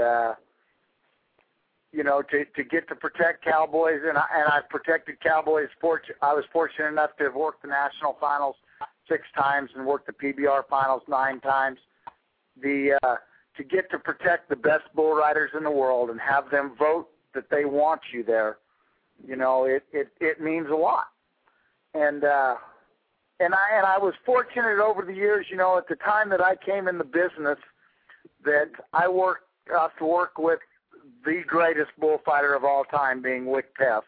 L: you know, to get to protect Cowboys, and I've protected Cowboys. I was fortunate enough to have worked the national finals 6 times and worked the PBR finals 9 times. To get to protect the best bull riders in the world and have them vote that they want you there, you know, it means a lot. And I was fortunate over the years, you know, at the time that I came in the business, that I got to work with the greatest bullfighter of all time, being Wick Peff.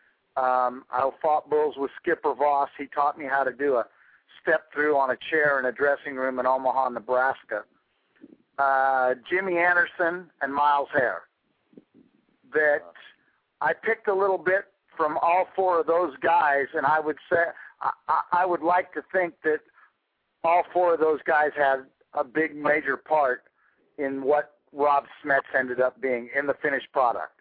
L: I fought bulls with Skipper Voss. He taught me how to do a step through on a chair in a dressing room in Omaha, Nebraska. Jimmy Anderson and Miles Hare. That I picked a little bit from all 4 of those guys, and I would say I would like to think that all 4 of those guys had a big major part in what Rob Smets ended up being in the finished product.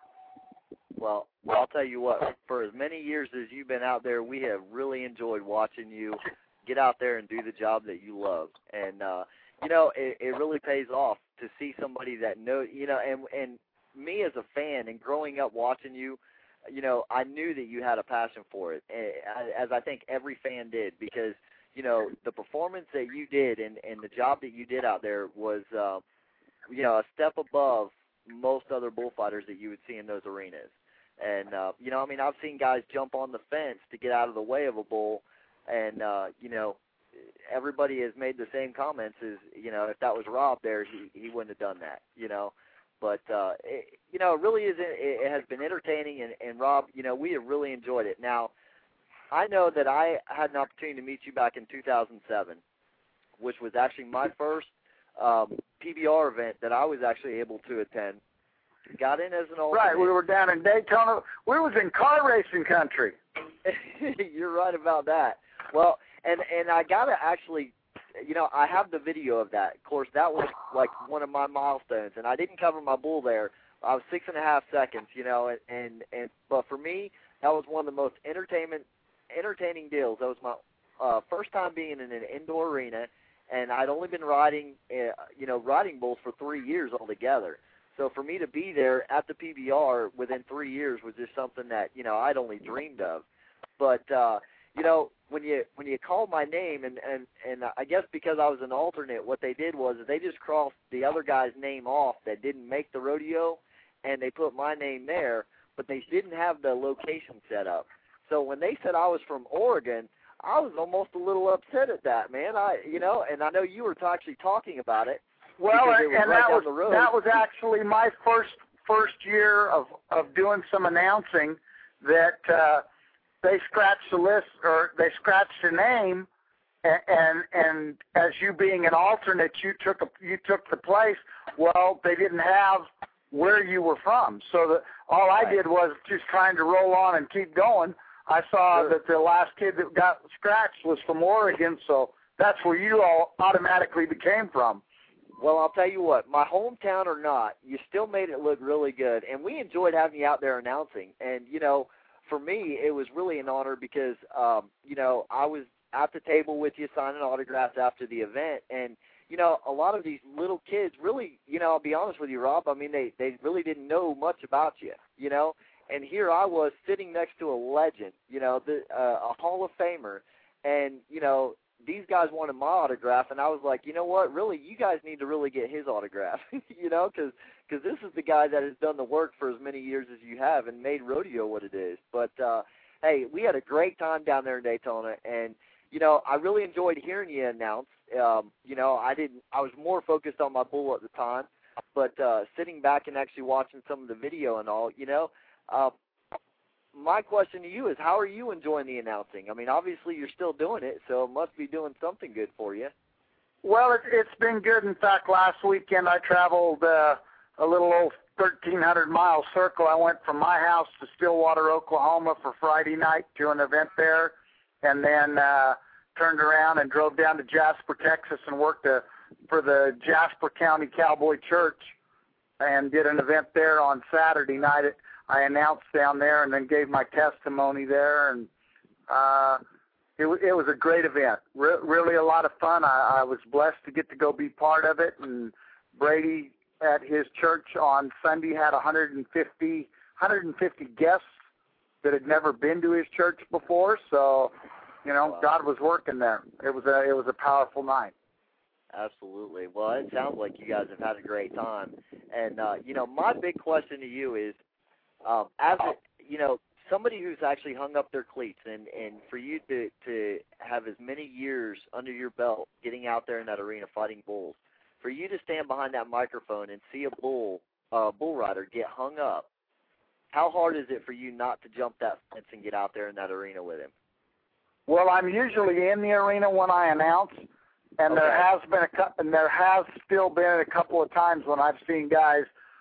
D: Well, I'll tell you what, for as many years as you've been out there, we have really enjoyed watching you get out there and do the job that you love. And, you know, it really pays off to see somebody that knows, you know, and me as a fan and growing up watching you, you know, I knew that you had a passion for it, as I think every fan did, because, you know, the performance that you did and the job that you did out there was, you know, a step above most other bullfighters that you would see in those arenas. And, you know, I mean, I've seen guys jump on the fence to get out of the way of a bull, and, you know, everybody has made the same comments as, you know, if that was Rob there, he wouldn't have done that, you know. But, you know, it really is, it has been entertaining, and Rob, you know, we have really enjoyed it. Now, I know that I had an opportunity to meet you back in 2007, which was actually my first PBR event that I was actually able to attend. Got in as an alternate.
L: Right, we were down in Daytona. We was in car racing country.
D: You're right about that. Well, and I got to actually, you know, I have the video of that. Of course, that was like one of my milestones, and I didn't cover my bull there. I was 6.5 seconds, you know, and but for me, that was one of the most entertaining deals. That was my first time being in an indoor arena, and I'd only been riding, you know, riding bulls for 3 years altogether. So for me to be there at the PBR within 3 years was just something that, you know, I'd only dreamed of. But you know, when you called my name, and I guess because I was an alternate, what they did was they just crossed the other guy's name off that didn't make the rodeo, and they put my name there, but they didn't have the location set up. So when they said I was from Oregon, I was almost a little upset at that, man. You know, and I know you were actually talking about it.
L: Well,
D: and
L: right that was actually my first year of doing some announcing, that they scratched the list, or they scratched the name, and as you being an alternate, you took the place. Well, they didn't have where you were from, so all I did was just trying to roll on and keep going. I saw that the last kid that got scratched was from Oregon, so that's where you all automatically became from.
D: Well, I'll tell you what, my hometown or not, you still made it look really good, and we enjoyed having you out there announcing. And, you know, for me, it was really an honor because, you know, I was at the table with you signing autographs after the event, and, you know, a lot of these little kids really, you know, I'll be honest with you, Rob, I mean, they really didn't know much about you, you know, and here I was sitting next to a legend, you know, a Hall of Famer, and, you know, these guys wanted my autograph, and I was like, you know what, really, you guys need to really get his autograph, you know, because this is the guy that has done the work for as many years as you have and made rodeo what it is. But, hey, we had a great time down there in Daytona, and, you know, I really enjoyed hearing you announce. You know, I was more focused on my bull at the time, but sitting back and actually watching some of the video and all, you know, my question to you is, how are you enjoying the announcing? I mean, obviously you're still doing it, so it must be doing something good for you.
L: Well, it's been good. In fact, last weekend I traveled a little old 1,300-mile circle. I went from my house to Stillwater, Oklahoma for Friday night to an event there, and then turned around and drove down to Jasper, Texas, and worked for the Jasper County Cowboy Church and did an event there on Saturday night. I announced down there and then gave my testimony there, and it was a great event. Really a lot of fun. I was blessed to get to go be part of it, and Brady at his church on Sunday had 150 guests that had never been to his church before, so
D: Wow.
L: God was working there. It was a powerful night.
D: Absolutely. Well, it sounds like you guys have had a great time. And, my big question to you is, somebody who's actually hung up their cleats, and for you to have as many years under your belt getting out there in that arena fighting bulls, for you to stand behind that microphone and see a bull rider get hung up, how hard is it for you not to jump that fence and get out there in that arena with him?
L: Well, I'm usually in the arena when I announce, and
D: Okay.
L: there has still been a couple of times when I've seen guys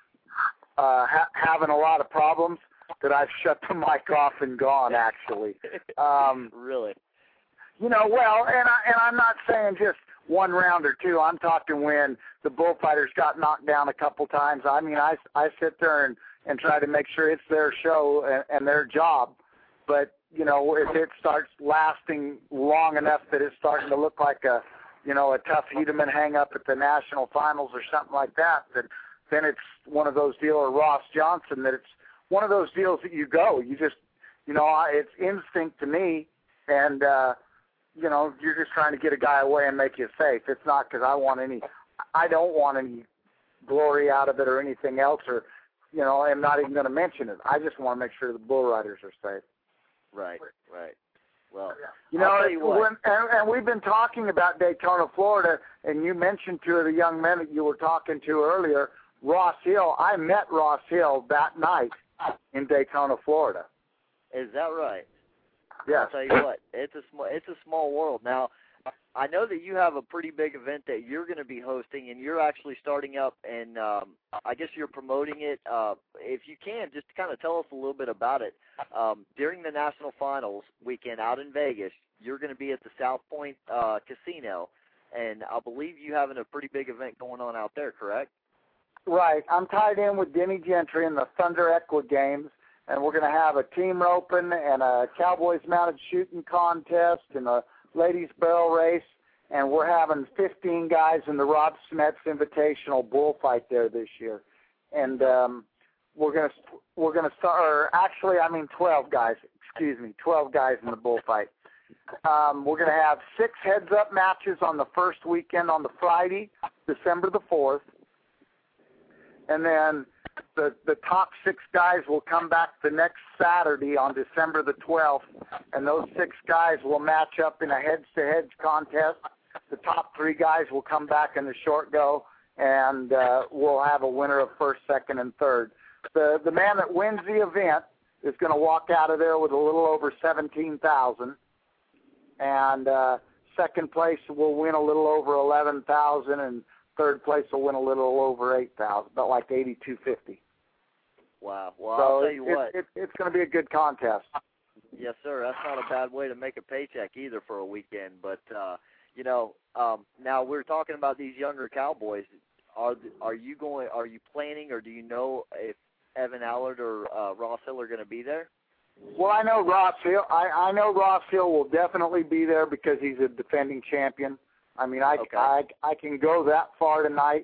L: having a lot of problems that I've shut the mic off and gone. Actually,
D: really.
L: Well, and I'm not saying just one round or two. I'm talking when the bullfighters got knocked down a couple times. I mean, I sit there and try to make sure it's their show and their job, but if it starts lasting long enough that it's starting to look like a tough Hedeman hang-up at the national finals or something like that, then it's one of those deals, or Ross Johnson, that it's one of those deals that you go. You just, it's instinct to me, and, you're just trying to get a guy away and make you safe. It's not because I don't want any glory out of it or anything else, or, I'm not even going to mention it. I just want to make sure the bull riders are safe.
D: Right. Well,
L: I'll
D: tell you what.
L: and we've been talking about Daytona, Florida, and you mentioned two of the young men that you were talking to earlier, Ross Hill. I met Ross Hill that night in Daytona, Florida.
D: Is that right?
L: Yes.
D: I'll tell you what, it's a small world. Now, I know that you have a pretty big event that you're going to be hosting, and you're actually starting up, and I guess you're promoting it. If you can, just kind of tell us a little bit about it. During the National Finals weekend out in Vegas, you're going to be at the South Point Casino, and I believe you having a pretty big event going on out there, correct?
L: Right. I'm tied in with Denny Gentry in the Thunder Equa Games, and we're going to have a team roping and a Cowboys mounted shooting contest and a ladies barrel race, and we're having 15 guys in the Rob Smets Invitational bullfight there this year, and we're going to start. Or actually, 12 guys. 12 guys in the bullfight. We're going to have 6 heads-up matches on the first weekend on the Friday, December the 4th, and then the top 6 guys will come back the next Saturday on December the 12th, and those 6 guys will match up in a heads-to-heads contest. The top 3 guys will come back in the short go, and we'll have a winner of first, second, and third. The man that wins the event is going to walk out of there with a little over $17,000, and second place will win a little over $11,000, and third place will win a little over $8,000, about like $8,250.
D: Wow. Well,
L: So
D: I'll tell you what.
L: it's going to be a good contest.
D: Yes, sir. That's not a bad way to make a paycheck either for a weekend. But now we're talking about these younger Cowboys. Are you planning, or do you know if Evan Allard or Ross Hill are going to be there?
L: Well, I know Ross Hill. I know Ross Hill will definitely be there because he's a defending champion. I mean, I can go that far tonight.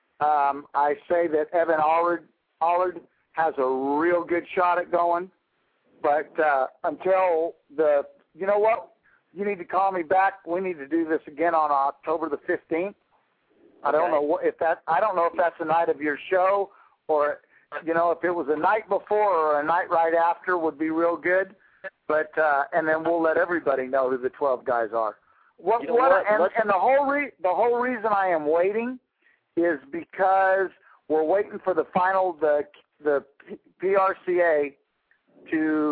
L: I say that Evan Allard has a real good shot at going, but until you know what? You need to call me back. We need to do this again on October the 15th. I don't know if that's the night of your show, or if it was a night before or a night right after would be real good. But and then we'll let everybody know who the 12 guys are. And the whole reason I am waiting is because we're waiting for the final the PRCA to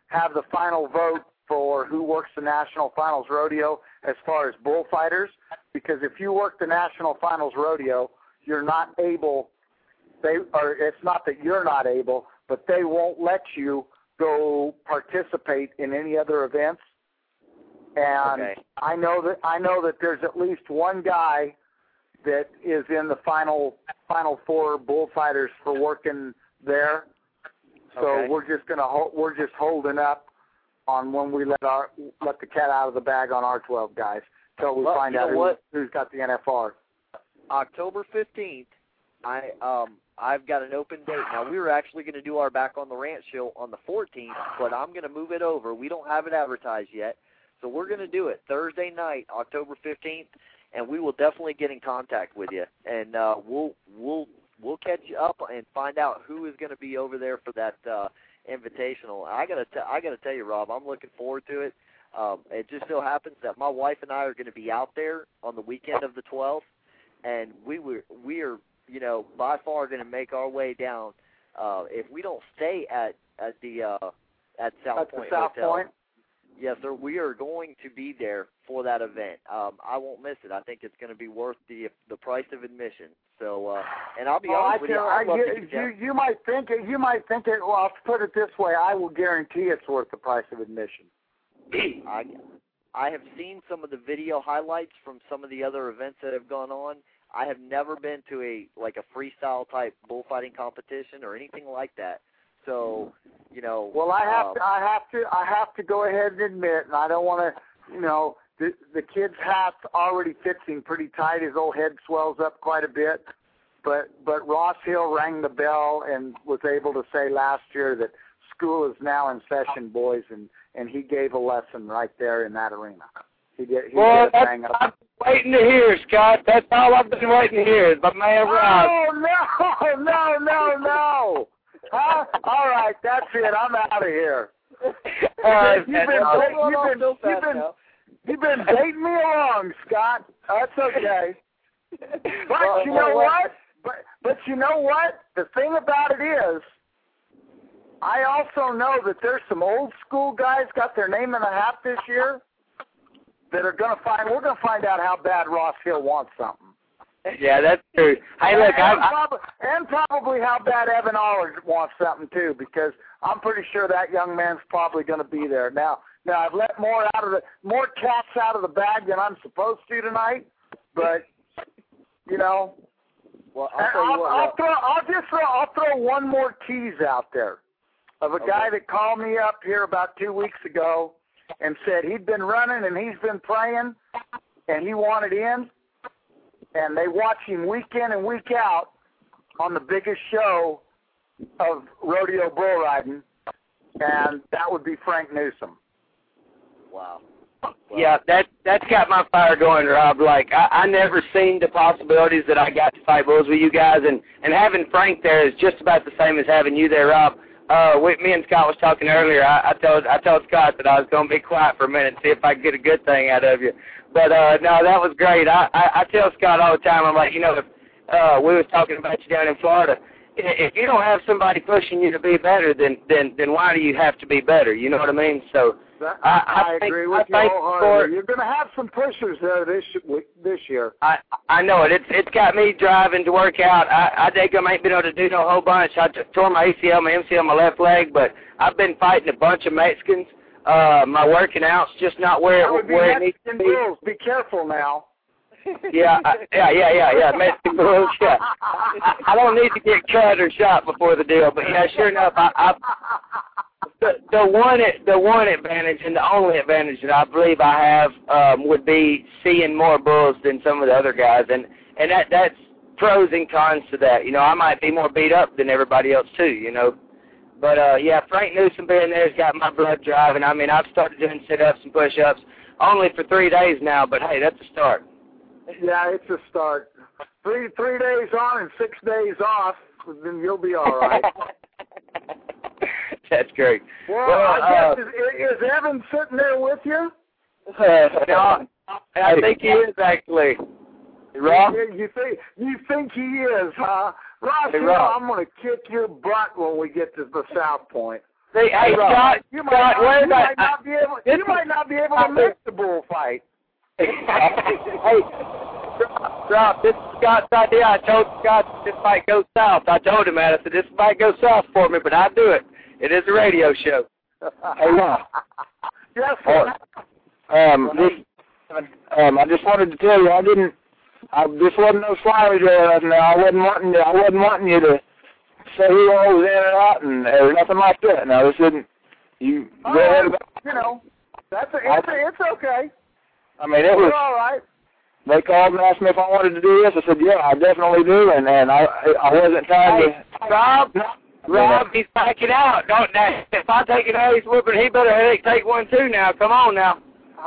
L: have the final vote for who works the National Finals Rodeo as far as bullfighters, because if you work the National Finals Rodeo, you're not able, it's not that you're not able, but they won't let you go participate in any other events. And
D: Okay.
L: I know that there's at least one guy that is in the final four bullfighters for working there. So
D: Okay.
L: we're just holding up on when we let the cat out of the bag on our 12 guys till we find out who's got the NFR.
D: October 15th, I've got an open date. Now, we were actually going to do our Back on the Ranch show on the 14th, but I'm going to move it over. We don't have it advertised yet, so we're going to do it Thursday night, October 15th, and we will definitely get in contact with you, and we'll catch you up and find out who is going to be over there for that invitational. I got to tell you, Rob, I'm looking forward to it. It just so happens that my wife and I are going to be out there on the weekend of the 12th, and we are by far going to make our way down. If we don't stay at South Point Hotel, yes, sir, we are going to be there for that event. I won't miss it. I think it's going to be worth the price of admission. So, and I'll be honest with you,
L: you might think it. Well, I'll put it this way: I will guarantee it's worth the price of admission.
D: I have seen some of the video highlights from some of the other events that have gone on. I have never been to a freestyle type bullfighting competition or anything like that. So,
L: Well, I have to go ahead and admit, and I don't want to, the kid's hat's already fits him pretty tight. His old head swells up quite a bit. But Ross Hill rang the bell and was able to say last year that school is now in session, boys, and he gave a lesson right there in that arena. He did hang up.
I: I'm waiting to hear, Scott. That's all I've been waiting to hear is my man Ross.
L: Oh, no. Huh? All right, that's it. I'm out of here. You've been dating me along, Scott. That's okay. But you know what? But you know what? The thing about it is, I also know that there's some old school guys got their name in the hat this year that are we're going to find out how bad Ross Hill wants something.
I: Yeah, that's true. Hey, look,
L: and probably how bad Evan Allard wants something too, because I'm pretty sure that young man's probably going to be there. Now I've let more cats out of the bag than I'm supposed to tonight, but
D: Well,
L: I'll throw one more tease out there of a guy that called me up here about 2 weeks ago and said he'd been running and he's been praying and he wanted in, and they watch him week in and week out on the biggest show of rodeo bull riding, and that would be Frank Newsom.
D: Wow.
I: Yeah, that's got my fire going, Rob. Like, I never seen the possibilities that I got to fight bulls with you guys, and having Frank there is just about the same as having you there, Rob. Me and Scott was talking earlier. I told Scott that I was going to be quiet for a minute and see if I could get a good thing out of you. But, no, that was great. I tell Scott all the time, I'm like, if we was talking about you down in Florida, if you don't have somebody pushing you to be better, then why do you have to be better? You know what I mean? So
L: I agree with you wholeheartedly. You're going to have some pushers there this year.
I: I know it. It's got me driving to work out. I think I ain't been able to do no whole bunch. I tore my ACL, my MCL, my left leg, but I've been fighting a bunch of Mexicans. My working out's just not where it needs to be.
L: Bulls. Be careful now.
I: Yeah, Mexican bulls. Yeah, I don't need to get cut or shot before the deal, but yeah, sure enough, the one advantage and the only advantage that I believe I have would be seeing more bulls than some of the other guys, and that's pros and cons to that. I might be more beat up than everybody else too. But yeah, Frank Newsom being there's got my blood driving. I mean, I've started doing sit-ups and push-ups only for 3 days now, but hey, that's a start.
L: Yeah, it's a start. 3 days on and 6 days off, then you'll be all right.
I: That's great.
L: Well, I guess, is Evan sitting there with you?
I: No, I think he is actually. Rob?
L: You think he is, huh? Ross,
I: hey, Rob.
L: I'm going to kick your butt when we get to the South Point.
I: Hey, Scott,
L: you might not be able to miss the bullfight.
I: Hey, Rob, this is Scott's idea. I told Scott this might go south. I told him that. I said, this might go south for me, but I'll do it. It is a radio show.
L: Hey, Rob. Yes, sir.
M: I just wanted to tell you, this wasn't no slimy drill. I wasn't wanting you to say who I was in or out or nothing like that. Now, this isn't, you go ahead about,
L: you know, it's okay.
M: I mean, it was
L: all right.
M: They called and asked me if I wanted to do this. I said, yeah, I definitely do, and I wasn't trying to.
I: Rob, he's backing out. If I take an ace whooping, he better take one too now. Come on now.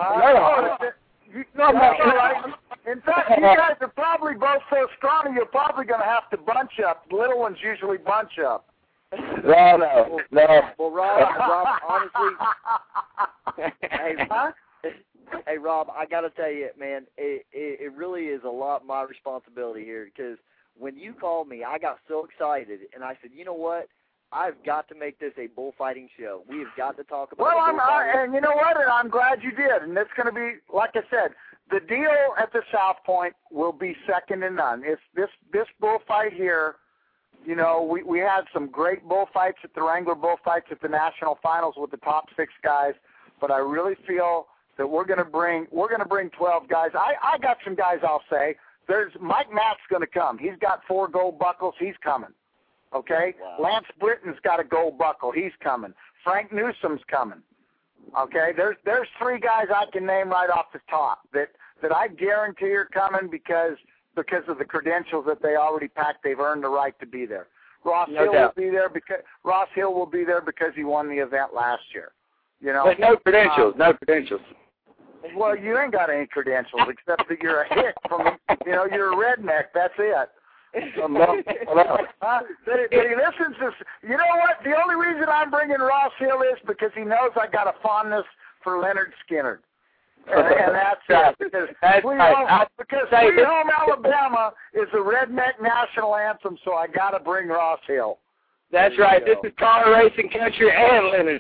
L: That's all right. In fact, you guys are probably both so scrawny, you're probably going to have to bunch up. Little ones usually bunch up.
M: No.
D: Well, Rob, honestly, hey, Rob, I got to tell you, man, it really is a lot my responsibility here, because when you called me, I got so excited, and I said, you know what? I've got to make this a bullfighting show. We have got to talk about
L: and you know what? And I'm glad you did. And it's going to be, like I said, the deal at the South Point will be second to none. It's this bullfight here. You know, we had some great bullfights at the Wrangler bullfights at the national finals with the top 6 guys, but I really feel that we're going to bring 12 guys. I got some guys. I'll say there's Mike Matt's going to come. He's got 4 gold buckles. He's coming. Okay, wow. Lance Britton's got a gold buckle. He's coming. Frank Newsom's coming. Okay, there's 3 guys I can name right off the top that I guarantee are coming because of the credentials that they already packed. They've earned the right to be there. Ross Hill will be there because he won the event last year. You know,
I: but no credentials.
L: Well, you ain't got any credentials except that you're a hick from, you're a redneck. That's it. But he listens to. You know what? The only reason I'm bringing Ross Hill is because he knows I got a fondness for Leonard Skinner, and that's it. Because Sweet Home Alabama is the redneck national anthem, so I got to bring Ross Hill.
I: That's right. This is car racing country and Leonard.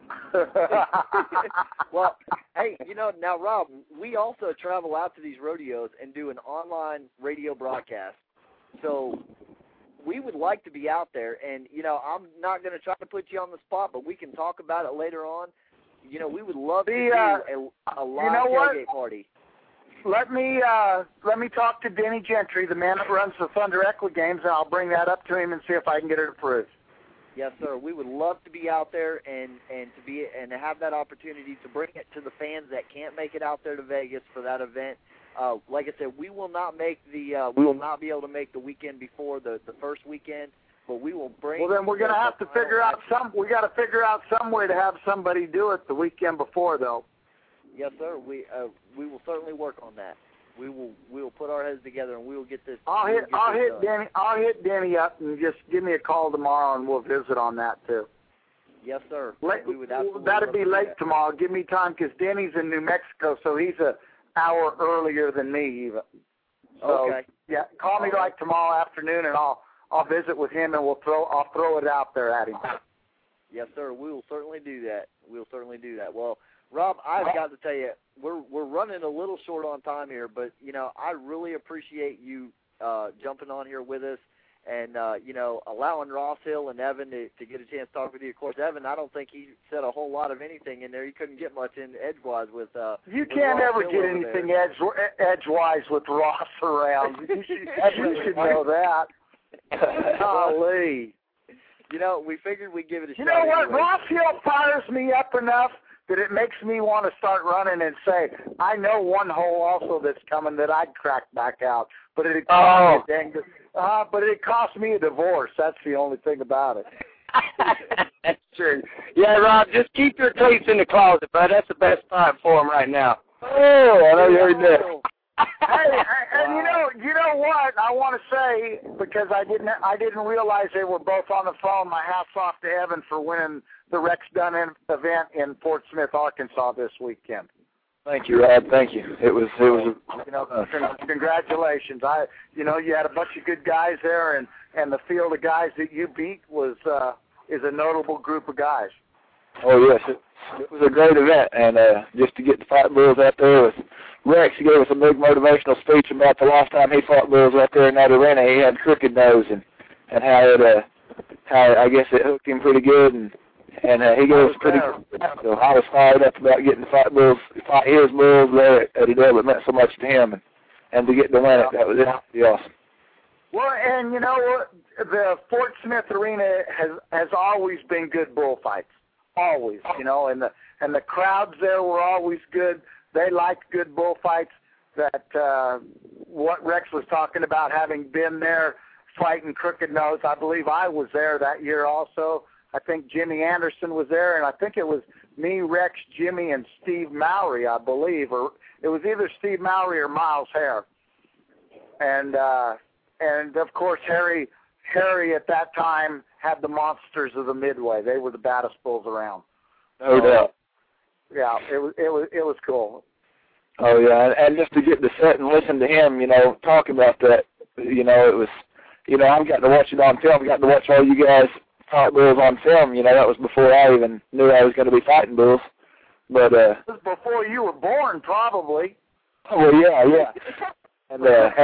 D: Well, hey, now, Rob, we also travel out to these rodeos and do an online radio broadcast. So we would like to be out there, and, I'm not going to try to put you on the spot, but we can talk about it later on. We would love to do a live tailgate party.
L: Let me talk to Denny Gentry, the man that runs the Thunder Equa games, and I'll bring that up to him and see if I can get it approved.
D: Yes, sir. We would love to be out there and to have that opportunity to bring it to the fans that can't make it out there to Vegas for that event. Like I said, we will not be able to make the weekend before the first weekend, but we will bring.
L: Well, then we're going to have to figure out we got to figure out some way to have somebody do it the weekend before, though.
D: Yes, sir. We will certainly work on that. We will put our heads together and we will get this. I'll
L: hit Denny up and just give me a call tomorrow and we'll visit on that too.
D: Yes, sir.
L: That'd be late tomorrow. Give me time because Denny's in New Mexico, so he's an hour earlier than me even. So,
D: okay.
L: Yeah, call me like tomorrow afternoon and I'll visit with him and I'll throw it out there at him.
D: Yes, sir. We will certainly do that. Well, Rob, I've got to tell you, we're running a little short on time here, but I really appreciate you jumping on here with us and allowing Ross Hill and Evan to get a chance to talk with you. Of course, Evan, I don't think he said a whole lot of anything in there. He couldn't get much in edgewise with.
L: You can't ever get anything edgewise with Ross around. You should know that. Golly.
D: We figured we'd give it a shot.
L: You know what?
D: Anyway.
L: Ross Hill fires me up enough that it makes me want to start running and say, I know one hole also that's coming that I'd crack back out, but it cost me a divorce. That's the only thing about it.
I: That's true. Yeah, Rob, just keep your cleats in the closet, bud. That's the best time for them right now.
M: Oh, I know you heard that.
L: Hey, and you know what I want to say, because I didn't realize they were both on the phone. My hats off to Evan for winning the Rex Dunn event in Fort Smith, Arkansas this weekend.
M: Thank you, Rob. Thank you. It was
L: congratulations. You had a bunch of good guys there, and the field of guys that you beat is a notable group of guys.
M: Oh, yes. It was a great event, and just to get the fight bulls out there with Rex, he gave us a big motivational speech about the last time he fought bulls out there in that arena. He had crooked nose and how I guess it hooked him pretty good, and he gave us pretty good. So I was fired up about getting the fight his bulls there at Adele. It meant so much to him, and to get to win it, that was pretty awesome.
L: Well, and you know, the Fort Smith Arena has always been good bullfights, always. You know, and the crowds there were always good. They liked good bullfights. That what Rex was talking about, having been there fighting Crooked Nose. I believe I was there that year also. I think Jimmy Anderson was there, and I think it was me, Rex, Jimmy, and Steve Mowry, I believe, or it was either Steve Mowry or Miles Hare. And of course Harry at that time had the monsters of the Midway. They were the baddest bulls around.
M: No doubt.
L: Yeah, it was cool.
M: Oh yeah, and just to get the set and listen to him, you know, talk about that, you know, it was, you know, I've got to watch it on film. I got to watch all you guys fight bulls on film. You know, that was before I even knew I was going to be fighting bulls. But
L: this was before you were born, probably.
M: Oh well, yeah. And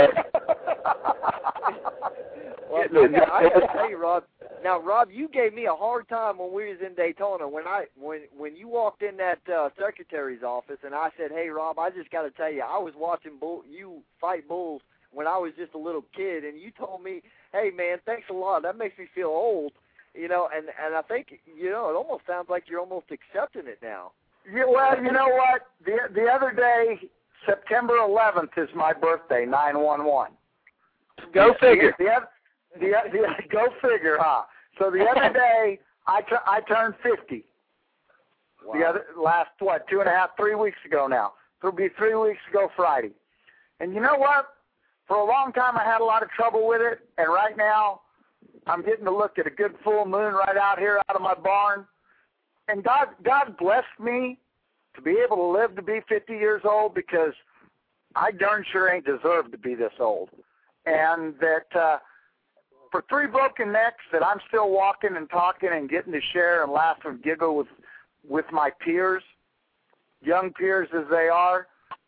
N: well, I got to tell you, Rob. Now, Rob, you gave me a hard time when we was in Daytona when you walked in that secretary's office, and I said, "Hey, Rob, I just got to tell you, I was watching you fight bulls when I was just a little kid, and you told me, hey, man, thanks a lot. That makes me feel old, you know." And I think, you know, it almost sounds like you're almost accepting it now.
L: Yeah, well, you know what? The other day, September 11th is my birthday, 9/11.
M: Go figure.
L: Go figure, huh? So the other day, I turned 50.
N: Wow.
L: Last 3 weeks ago now. It'll be 3 weeks ago Friday. And you know what? For a long time, I had a lot of trouble with it, and right now, I'm getting to look at a good full moon right out here out of my barn. And God blessed me to be able to live to be 50 years old, because I darn sure ain't deserved to be this old. And that for 3 broken necks, that I'm still walking and talking and getting to share and laugh and giggle with my peers, young peers as they are,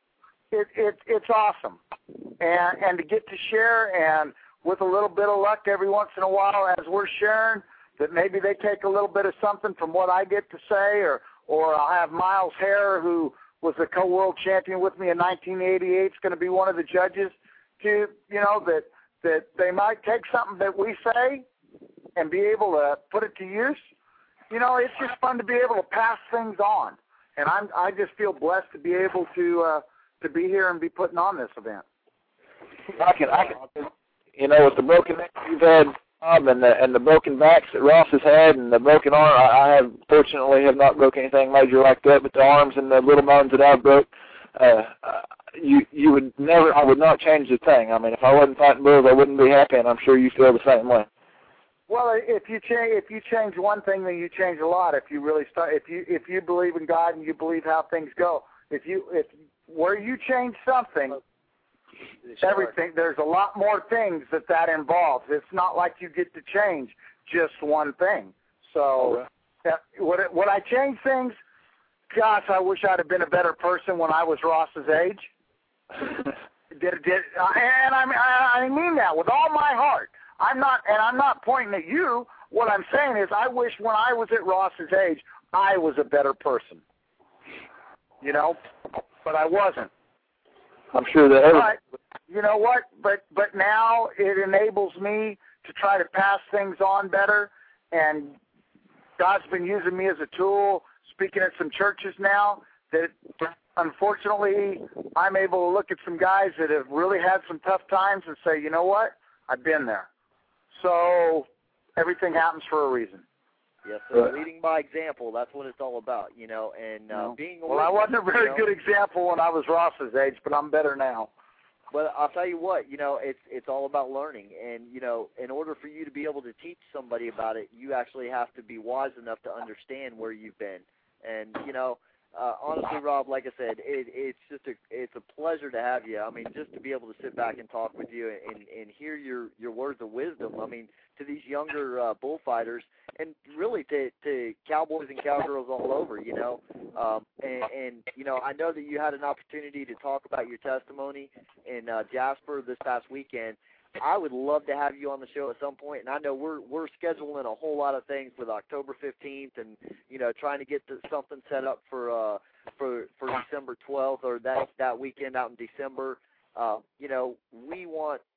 L: it's awesome. And to get to share, and with a little bit of luck every once in a while as we're sharing, that maybe they take a little bit of something from what I get to say, or I'll have Miles Hare, who was the co-world champion with me in 1988, is going to be one of the judges, to, you know, that they might take something that we say and be able to put it to use. You know, it's just fun to be able to pass things on. And I just feel blessed to be able to be here and be putting on this event.
M: I can, you know, with the broken necks you've had, Bob, and the broken backs that Ross has had, and the broken arm, I fortunately have not broken anything major like that, but the arms and the little bones that I've broke, you would never, I would not change the thing. I mean, if I wasn't fighting bulls, I wouldn't be happy, and I'm sure you feel the same way.
L: Well, if you change one thing, then you change a lot. If you really start, if you believe in God and you believe how things go, if where you change something, everything, there's a lot more things that involves. It's not like you get to change just one thing. So, would I change things? Gosh, I wish I'd have been a better person when I was Ross's age. And I mean that with all my heart. I'm not pointing at you. What I'm saying is, I wish when I was at Ross's age, I was a better person. You know, but I wasn't.
M: I'm sure that.
L: But you know what? But now it enables me to try to pass things on better, and God's been using me as a tool, speaking at some churches now, that unfortunately I'm able to look at some guys that have really had some tough times and say, you know what? I've been there. So everything happens for a reason.
N: Yes, so leading by example, that's what it's all about, you know, and being a
L: well, I wasn't a very good example when I was Ross's age, but I'm better now.
N: But I'll tell you what, you know, it's all about learning, and, you know, in order for you to be able to teach somebody about it, you actually have to be wise enough to understand where you've been. And, you know, honestly, Rob, like I said, it's a pleasure to have you. I mean, just to be able to sit back and talk with you and hear your words of wisdom. I mean, to these younger bullfighters, and really to cowboys and cowgirls all over, you know. And you know, I know that you had an opportunity to talk about your testimony in Jasper this past weekend. I would love to have you on the show at some point, and I know we're scheduling a whole lot of things with October 15th, and you know, trying to get something set up for December 12th or that weekend out in December. You know, we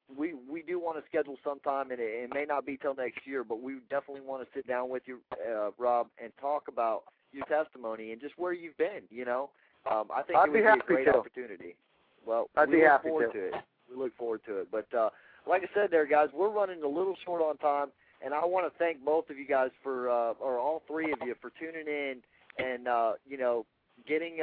N: do want to schedule sometime, and it may not be till next year, but we definitely want to sit down with you, Rob, and talk about your testimony and just where you've been. You know, I think it would be a great opportunity. Well, we look forward to it. We look forward to it, but. Like I said there, guys, we're running a little short on time, and I want to thank both of you guys for, or all three of you, for tuning in and, you know, getting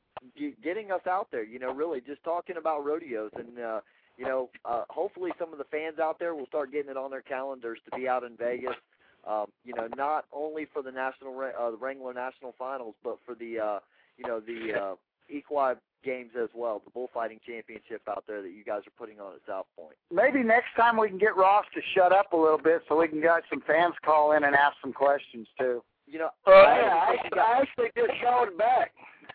N: us out there, you know, really just talking about rodeos. And, you know, hopefully some of the fans out there will start getting it on their calendars to be out in Vegas, you know, not only for the the Wrangler National Finals, but for the, you know, the Equine games as well, the bullfighting championship out there that you guys are putting on at South Point.
L: Maybe next time we can get Ross to shut up a little bit so we can get some fans call in and ask some questions too.
N: You know,
I: I actually just called back.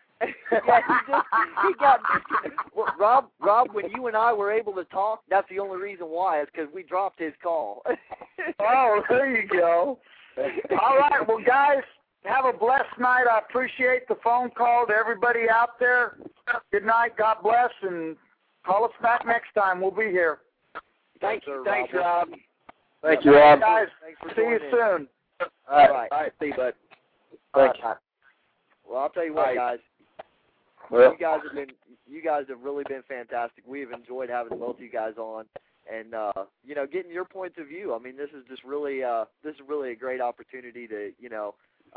N: Yeah, he got well, Rob, when you and I were able to talk, that's the only reason why, is because we dropped his call.
L: Oh, there you go. All right, well, guys, have a blessed night. I appreciate the phone call to everybody out there. Good night. God bless, and call us back next time. We'll be here.
I: Thanks, Rob.
L: Thank you, Rob. Guys, see you soon.
N: All right.
I: All right, see you, bud.
L: Thanks.
N: Well, I'll tell you what, guys.
L: Well,
N: you guys have really been fantastic. We have enjoyed having both of you guys on, and you know, getting your points of view. I mean, this is just really a great opportunity to, you know,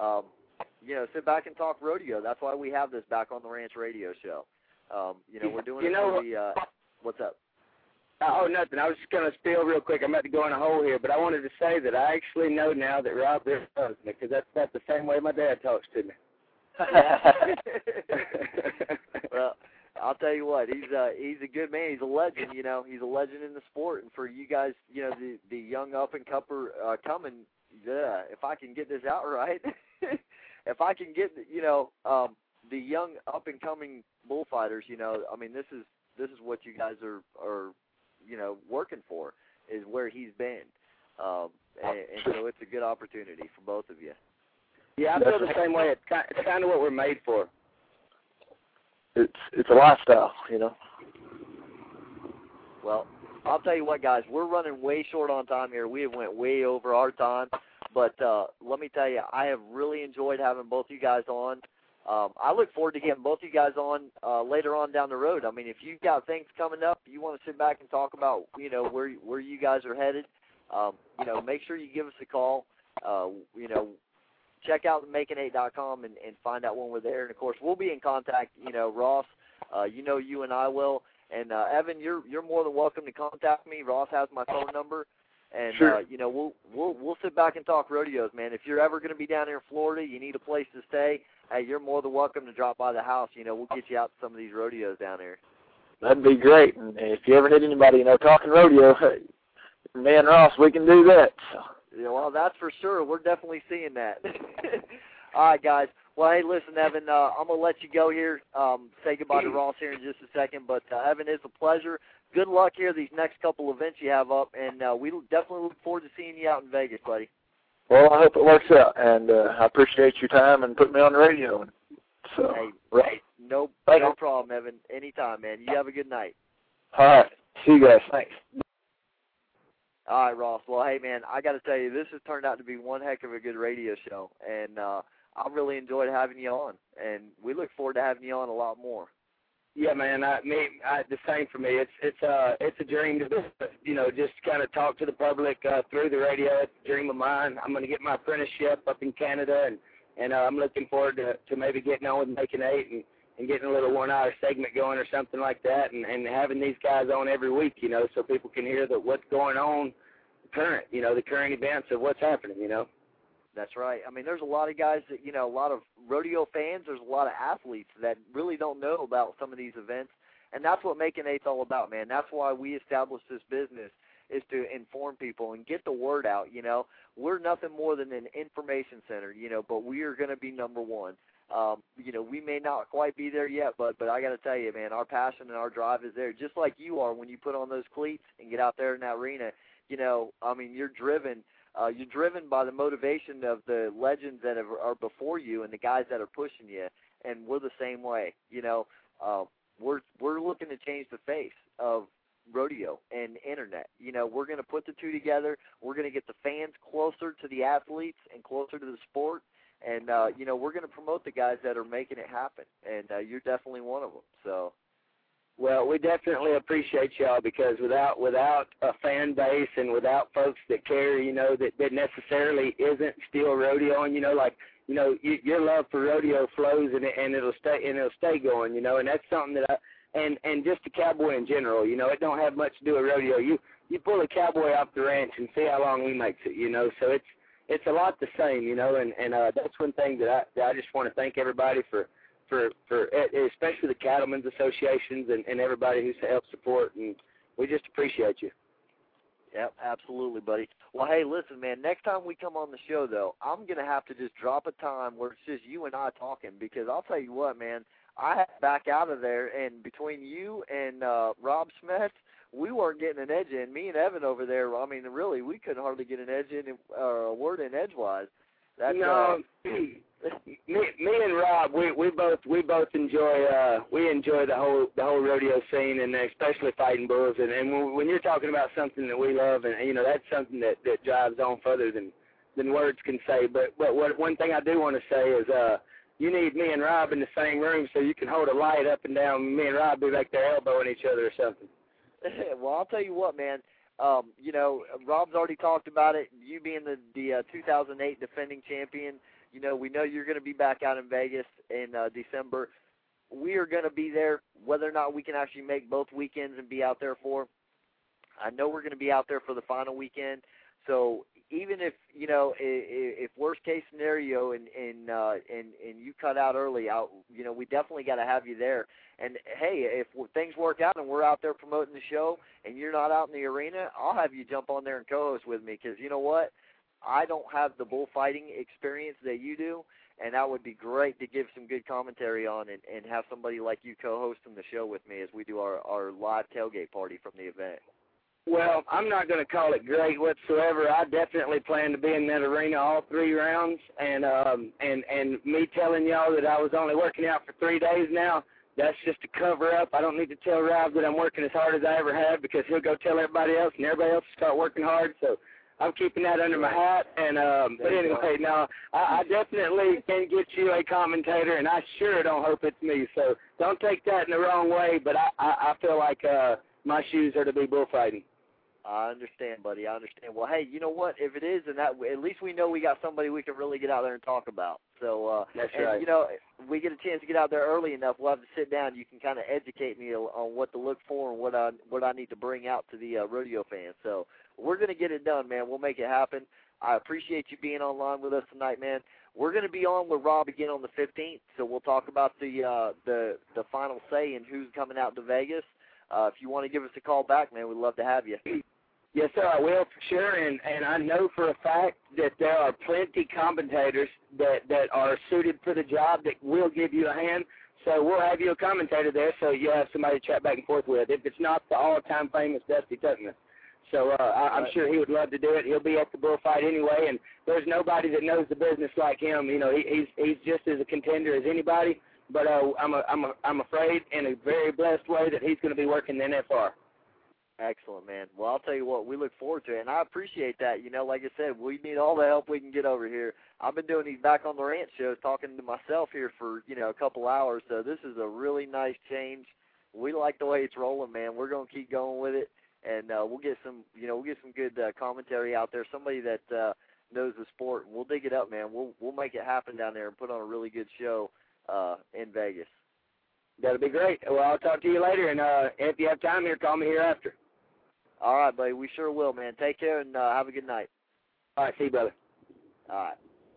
N: sit back and talk rodeo. That's why we have this Back on the Ranch radio show. You know, we're doing it for the, what's up?
I: Oh, nothing. I was just going to spill real quick. I'm about to go in a hole here, but I wanted to say that I actually know now that Rob really loves me, because that's the same way my dad talks to me.
N: Well, I'll tell you what, he's a good man. He's a legend, you know. He's a legend in the sport, and for you guys, you know, the young up-and-coming, if I can get this out right, if I can get, you know, the young up-and-coming bullfighters, you know, I mean, this is what you guys are you know, working for, is where he's been. And so it's a good opportunity for both of you.
I: Yeah, I feel the same way. It's kind of what we're made for.
M: It's a lifestyle, you know.
N: Well, I'll tell you what, guys, we're running way short on time here. We have went way over our time. But let me tell you, I have really enjoyed having both you guys on. I look forward to getting both you guys on later on down the road. I mean, if you've got things coming up, you want to sit back and talk about, you know, where you guys are headed, you know, make sure you give us a call. You know, check out making8.com and find out when we're there. And, of course, we'll be in contact. You know, Ross, you know, you and I will. And, Evan, you're more than welcome to contact me. Ross has my phone number. And,
M: sure.
N: You know, we'll sit back and talk rodeos, man. If you're ever going to be down here in Florida, you need a place to stay, hey, you're more than welcome to drop by the house. You know, we'll get you out to some of these rodeos down here.
M: That'd be great. And if you ever need anybody, you know, talking rodeo, me and Ross, we can do that. So.
N: Yeah, well, that's for sure. We're definitely seeing that. All right, guys. Well, hey, listen, Evan, I'm going to let you go here. Say goodbye to Ross here in just a second. But, Evan, it's a pleasure. Good luck here these next couple events you have up, and we definitely look forward to seeing you out in Vegas, buddy.
M: Well, I hope it works out, and I appreciate your time and putting me on the radio. So,
N: hey,
M: right.
N: No problem, Evan. Anytime, man. You have a good night.
M: All right. See you guys. Thanks.
N: All right, Ross. Well, hey, man, I got to tell you, this has turned out to be one heck of a good radio show, and I really enjoyed having you on, and we look forward to having you on a lot more.
I: Yeah, man. The same for me. It's a dream to, you know, just kind of talk to the public through the radio. It's a dream of mine. I'm going to get my apprenticeship up in Canada, and I'm looking forward to maybe getting on with Making 8 and getting a little 1 hour segment going or something like that, and having these guys on every week, you know, so people can hear what's going on current, you know, the current events of what's happening, you know.
N: That's right. I mean, there's a lot of guys that, a lot of rodeo fans, there's a lot of athletes that really don't know about some of these events, and that's what Making Eight's all about, man. That's why we established this business, is to inform people and get the word out, We're nothing more than an information center, but we are going to be number one. We may not quite be there yet, but I got to tell you, man, our passion and our drive is there, just like you are when you put on those cleats and get out there in that arena. You're driven. You're driven by the motivation of the legends that are before you and the guys that are pushing you, and we're the same way. We're looking to change the face of rodeo and internet. We're going to put the two together. We're going to get the fans closer to the athletes and closer to the sport. And, we're going to promote the guys that are making it happen, and you're definitely one of them. So,
I: well, we definitely appreciate y'all, because without a fan base and without folks that care, that necessarily isn't still rodeoing, your love for rodeo flows and it'll stay going, and that's something that and just the cowboy in general, it don't have much to do with rodeo. You pull a cowboy off the ranch and see how long he makes it, so it's a lot the same, and that's one thing that I just want to thank everybody for especially the cattlemen's associations and everybody who's helped support, and we just appreciate you.
N: Yep, absolutely, buddy. Well, hey, listen, man, next time we come on the show, though, I'm going to have to just drop a time where it's just you and I talking, because I'll tell you what, man, I had to back out of there, and between you and Rob Smith, we weren't getting an edge in. Me and Evan over there, I mean, really, we couldn't hardly get an edge in, a word in edgewise.
I: Me and Rob, we both enjoy the whole rodeo scene, and especially fighting bulls. And when you're talking about something that we love, and that's something that drives on further than words can say. But one thing I do want to say is you need me and Rob in the same room so you can hold a light up and down. Me and Rob be back there elbowing each other or something.
N: Well, I'll tell you what, man. Rob's already talked about it. You being the 2008 defending champion, we know you're going to be back out in Vegas in December. We are going to be there, whether or not we can actually make both weekends and be out there for. I know we're going to be out there for the final weekend. So even if if worst case scenario and you cut out early, we definitely got to have you there. And hey, if things work out and we're out there promoting the show and you're not out in the arena, I'll have you jump on there and co-host with me, because you know what? I don't have the bullfighting experience that you do, and that would be great to give some good commentary on and have somebody like you co-hosting the show with me as we do our live tailgate party from the event.
I: Well, I'm not going to call it great whatsoever. I definitely plan to be in that arena all 3 rounds, and me telling y'all that I was only working out for 3 days now, that's just a cover-up. I don't need to tell Rob that I'm working as hard as I ever have, because he'll go tell everybody else, and everybody else will start working hard. So I'm keeping that under my hat. And but anyway, no, I definitely can get you a commentator, and I sure don't hope it's me. So don't take that in the wrong way, but I feel like my shoes are to be bullfighting.
N: I understand, buddy. I understand. Well, hey, you know what? If it is, then at least we know we got somebody we can really get out there and talk about. So,
I: that's
N: and,
I: right.
N: If we get a chance to get out there early enough, we'll have to sit down. You can kind of educate me on what to look for and what I need to bring out to the rodeo fans. So we're going to get it done, man. We'll make it happen. I appreciate you being online with us tonight, man. We're going to be on with Rob again on the 15th, so we'll talk about the final say and who's coming out to Vegas. If you want to give us a call back, man, we'd love to have you.
I: Yes, sir, I will for sure, and I know for a fact that there are plenty commentators that are suited for the job that will give you a hand. So we'll have you a commentator there, so you'll have somebody to chat back and forth with. If it's not the all-time famous Dusty Tuckman. So I'm sure he would love to do it. He'll be at the bullfight anyway, and there's nobody that knows the business like him. He's just as a contender as anybody. But I'm afraid in a very blessed way that he's going to be working the NFR.
N: Excellent, man. Well, I'll tell you what, we look forward to it, and I appreciate that. Like I said, we need all the help we can get over here. I've been doing these Back on the Ranch shows, talking to myself here for, a couple hours, so this is a really nice change. We like the way it's rolling, man. We're going to keep going with it, and we'll get some good commentary out there, somebody that knows the sport, and we'll dig it up, man. We'll make it happen down there and put on a really good show in Vegas.
I: That'll be great. Well, I'll talk to you later, and if you have time here, call me here after.
N: All right, buddy. We sure will, man. Take care and have a good night.
I: All right. See you, brother.
N: All right.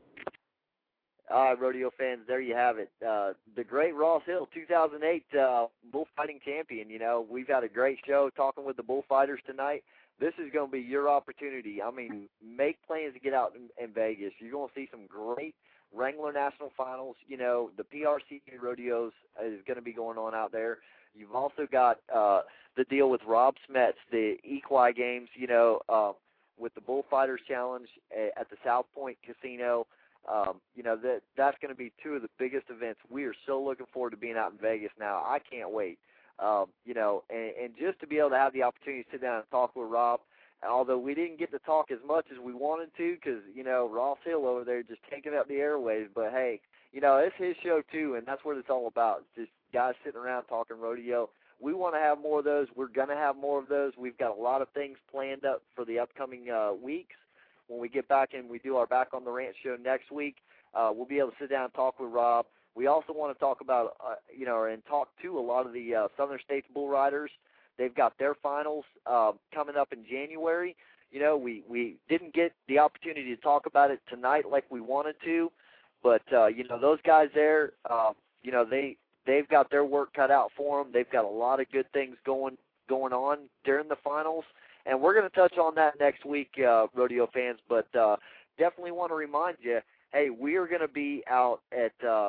N: All right, rodeo fans, there you have it. The great Ross Hill, 2008 bullfighting champion. You know, we've had a great show talking with the bullfighters tonight. This is going to be your opportunity. I mean, make plans to get out in Vegas. You're going to see some great Wrangler National Finals. You know, the PRCA rodeos is going to be going on out there. You've also got the deal with Rob Smets, the Equine Games, you know, with the Bullfighters Challenge at the South Point Casino. You know, that's going to be two of the biggest events. We are so looking forward to being out in Vegas now. I can't wait. You know, and just to be able to have the opportunity to sit down and talk with Rob, although we didn't get to talk as much as we wanted to because, you know, Ross Hill over there just taking up the airwaves. But, hey, you know, it's his show too, and that's what it's all about. Just guys sitting around talking rodeo. We want to have more of those. We're going to have more of those. We've got a lot of things planned up for the upcoming weeks. When we get back and we do our Back on the Ranch show next week, we'll be able to sit down and talk with Rob. We also want to talk about, you know, and talk to a lot of the Southern States bull riders. They've got their finals coming up in January. You know, we didn't get the opportunity to talk about it tonight like we wanted to, but, you know, those guys there, you know, they've got their work cut out for them. They've got a lot of good things going on during the finals, and we're going to touch on that next week, rodeo fans, but definitely want to remind you, hey, we are going to be out at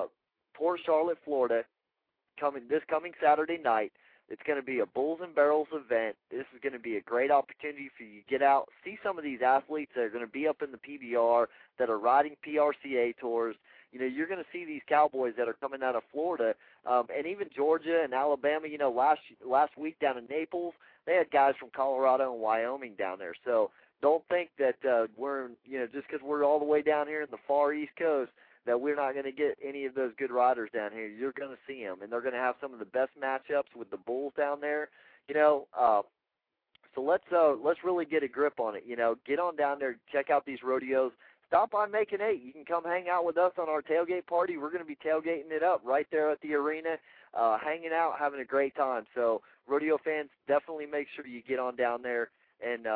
N: Port Charlotte, Florida, this coming Saturday night. It's going to be a Bulls and Barrels event. This is going to be a great opportunity for you to get out, see some of these athletes that are going to be up in the PBR, that are riding PRCA tours. You know, you're going to see these cowboys that are coming out of Florida, and even Georgia and Alabama. You know, last week down in Naples, they had guys from Colorado and Wyoming down there. So don't think that we're, you know, just because we're all the way down here in the far East Coast, that we're not going to get any of those good riders down here. You're going to see them, and they're going to have some of the best matchups with the bulls down there. You know, so let's really get a grip on it. You know, get on down there, check out these rodeos. Stop by Macon 8. You can come hang out with us on our tailgate party. We're going to be tailgating it up right there at the arena, hanging out, having a great time. So rodeo fans, definitely make sure you get on down there and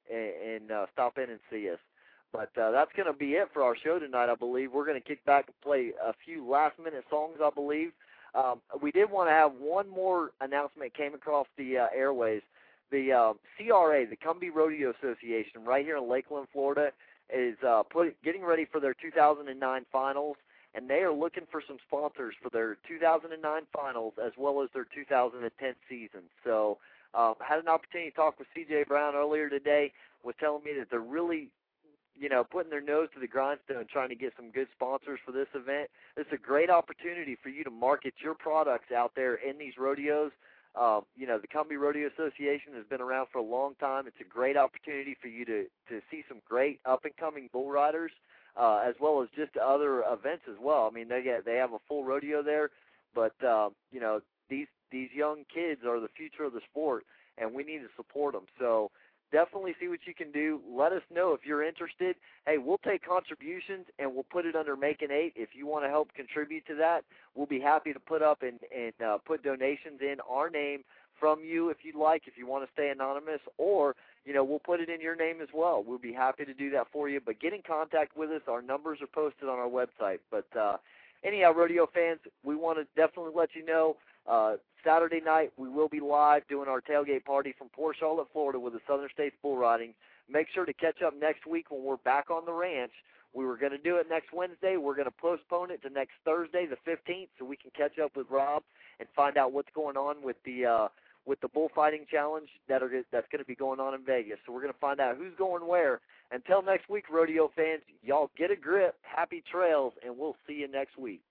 N: stop in and see us. But that's going to be it for our show tonight, I believe. We're going to kick back and play a few last-minute songs, I believe. We did want to have one more announcement came across the airways. The CRA, the Cumbie Rodeo Association, right here in Lakeland, Florida, is getting ready for their 2009 finals, and they are looking for some sponsors for their 2009 finals as well as their 2010 season. So had an opportunity to talk with C.J. Brown earlier today, was telling me that they're really, you know, putting their nose to the grindstone trying to get some good sponsors for this event. It's a great opportunity for you to market your products out there in these rodeos. You know, the Cumbie Rodeo Association has been around for a long time. It's a great opportunity for you to see some great up-and-coming bull riders, as well as just other events as well. I mean, they have a full rodeo there, but, you know, these young kids are the future of the sport, and we need to support them. So definitely see what you can do. Let us know if you're interested. Hey, we'll take contributions, and we'll put it under Macon 8. If you want to help contribute to that, we'll be happy to put up and put donations in our name from you if you'd like, if you want to stay anonymous, or, you know, we'll put it in your name as well. We'll be happy to do that for you. But get in contact with us. Our numbers are posted on our website. But anyhow, rodeo fans, we want to definitely let you know, Saturday night, we will be live doing our tailgate party from Port Charlotte, Florida with the Southern States Bull Riding. Make sure to catch up next week when we're back on the ranch. We were going to do it next Wednesday. We're going to postpone it to next Thursday, the 15th, so we can catch up with Rob and find out what's going on with the bullfighting challenge that's going to be going on in Vegas. So we're going to find out who's going where. Until next week, rodeo fans, y'all get a grip, happy trails, and we'll see you next week.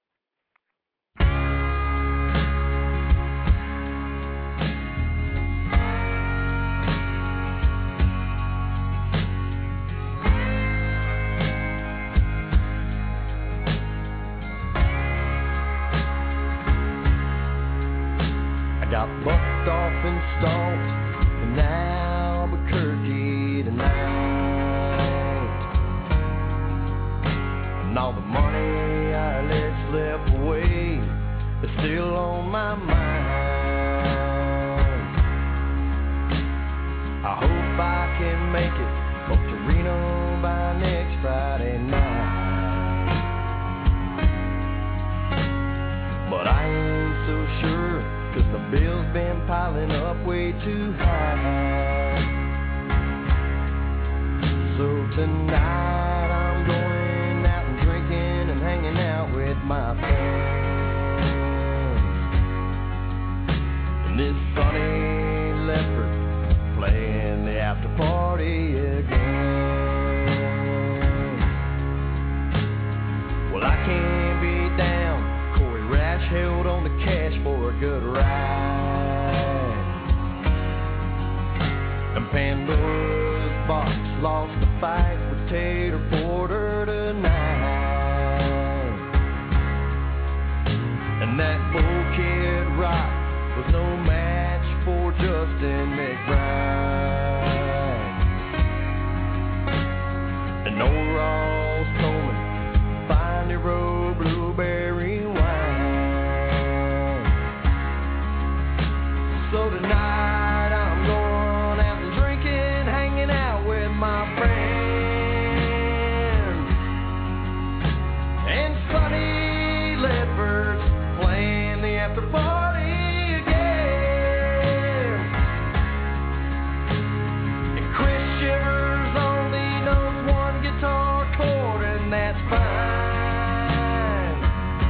G: Got bucked off and stalked in Albuquerque tonight, and all the money I let slip away is still on my mind. I hope I can make it up to Reno by next Friday night. bill's been piling up way too high. So tonight I'm going out and drinking and hanging out with my friends. And this funny leopard playing the after party again. Well, I can't be down. Corey Rash held on the cash for a good ride. And Pandora's box lost the fight with Tater Porter tonight. And that bull kid Rock was no match for Justin McBride. And no Ross Coleman finally wrote blueberry wine. So tonight I'm going out and drinking, hanging out with my friends. And Sonny Ledford's playing the after party again. And Chris Shivers only knows one guitar chord, and that's fine.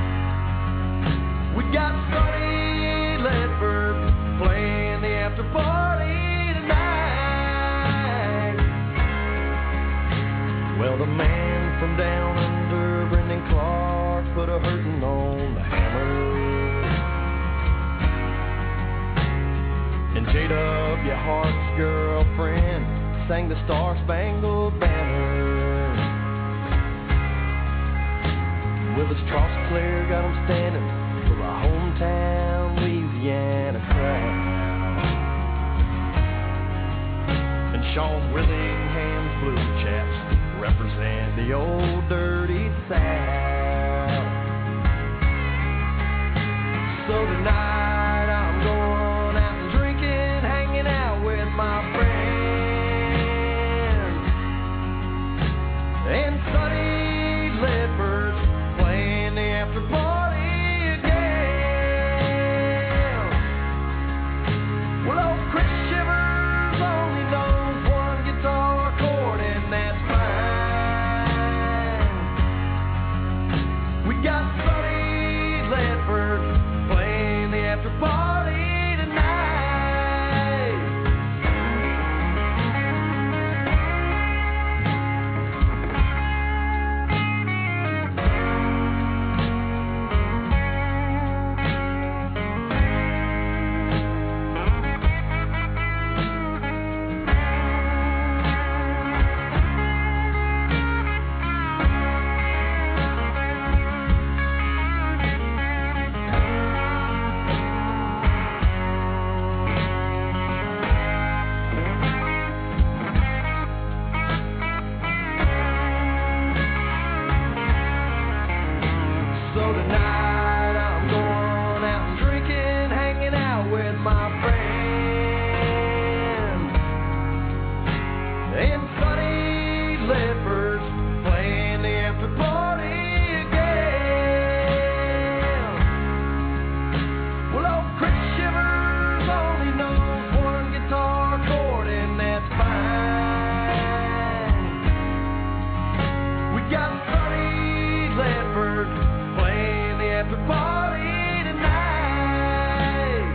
G: We got Sonny Ledford playing the after party tonight. Well, the man from down under, Brendan Clark, put a hurtin' on the hammer. And J.W. Hart's girlfriend sang the Star-Spangled Banner. Willis Trostclair got him standing for a hometown Louisiana crowd. And Sean Willingham's Blue Chaps represent the old dirty South. So tonight I'm going out and drinking, hanging out with my friends. And Sonny Ledford's playing the after party again. Well, old Chris Shivers only knows one guitar chord, and that's fine. We got Sonny Ledford playing the after party tonight. So tonight I'm going out and drinking, hanging out with my friends. And Sonny Ledford's playing the after party again. Well, old Chris Shivers only knows one guitar chord, and that's fine. We got Sonny Ledford playing the after party tonight.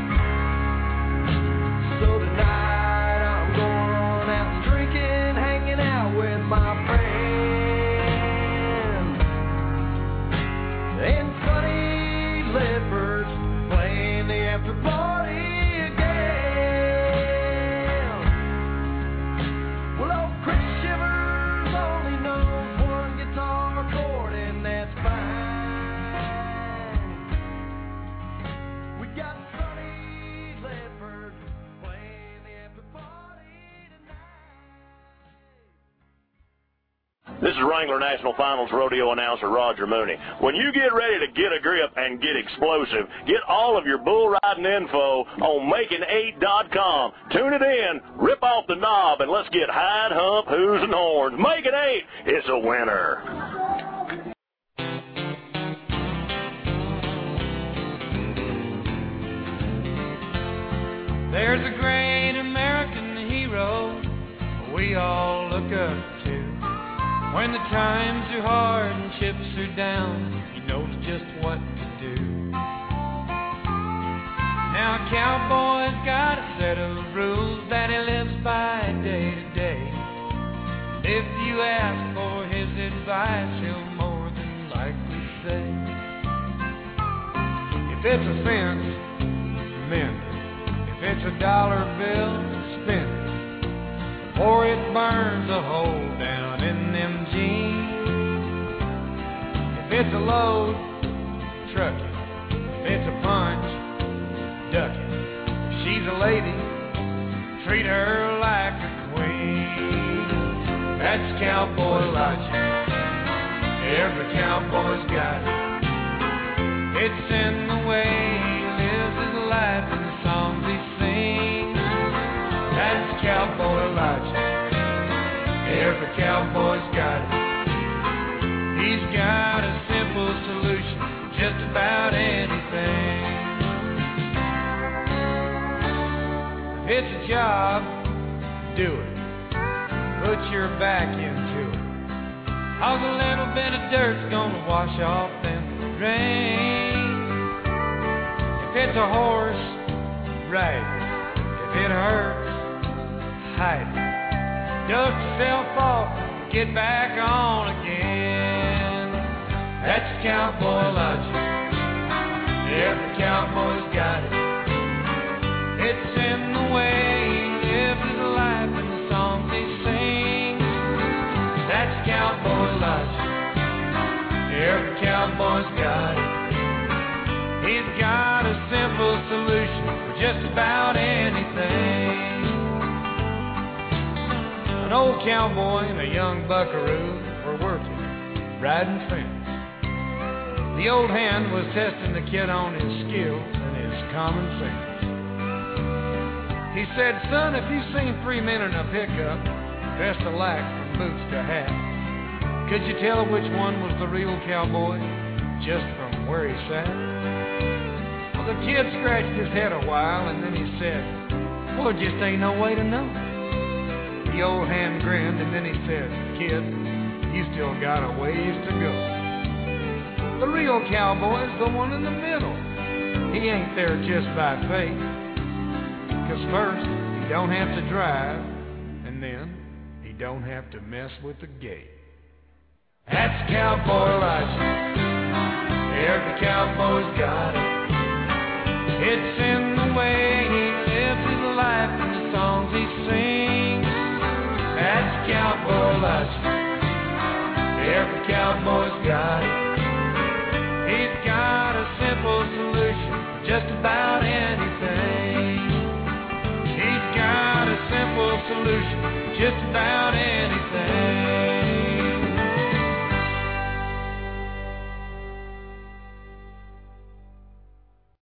G: So tonight I'm going out and drinking, hanging out with my friends. And Sonny Ledford's playing the after party again. Well, old Chris Shivers only knows one guitar chord, and that's fine. We got Sonny Ledford playing the after party tonight.
F: This is Wrangler National Finals rodeo announcer Roger Mooney. When you get ready to get a grip and get explosive, get all of your bull riding info on Making8.com. Tune it in, rip off the knob, and let's get hide, hump, hooves, and horns. Making 8, it's a winner.
O: There's a great American hero we all look up to. When the times are hard and chips are down, he knows just what to do. Now a cowboy's got a set of rules that he lives by day to day. And if you ask for his advice, he'll more than likely say, if it's a fence, mend it. If it's a dollar bill, spend it. Before it burns a hole down in them jeans. If it's a load, truck it. If it's a punch, duck it. If she's a lady, treat her like a queen. That's cowboy logic. Every cowboy's got it. It's in the way he lives his life and the songs he sings. That's cowboy logic. Every cowboy's got it. He's got a simple solution for just about anything. If it's a job, do it. Put your back into it. 'Cause a little bit of dirt's gonna wash off them drains. If it's a horse, ride it. If it hurts, hide it. Dust yourself off, get back on again. That's cowboy logic. Every cowboy's got it. It's in the way he lives his life and the songs he sings. That's cowboy logic. Every cowboy's got it. He's got a simple solution for just about anything. An old cowboy and a young buckaroo were working, riding fence. The old hand was testing the kid on his skills and his common sense. He said, son, if you've seen three men in a pickup, dressed alike from boots to hat, could you tell which one was the real cowboy just from where he sat? Well, the kid scratched his head a while and then he said, well, there just ain't no way to know. The old hand grinned and then he said, kid, you still got a ways to go. The real cowboy's the one in the middle. He ain't there just by fate. 'Cause first, he don't have to drive, and then he don't have to mess with the gate. That's cowboy logic. Every cowboy's got it. It's in the way he lives his life and the songs he sings. That's cowboy logic. Every cowboy's got it. He's got a simple solution for just about anything. He's got a simple solution for just about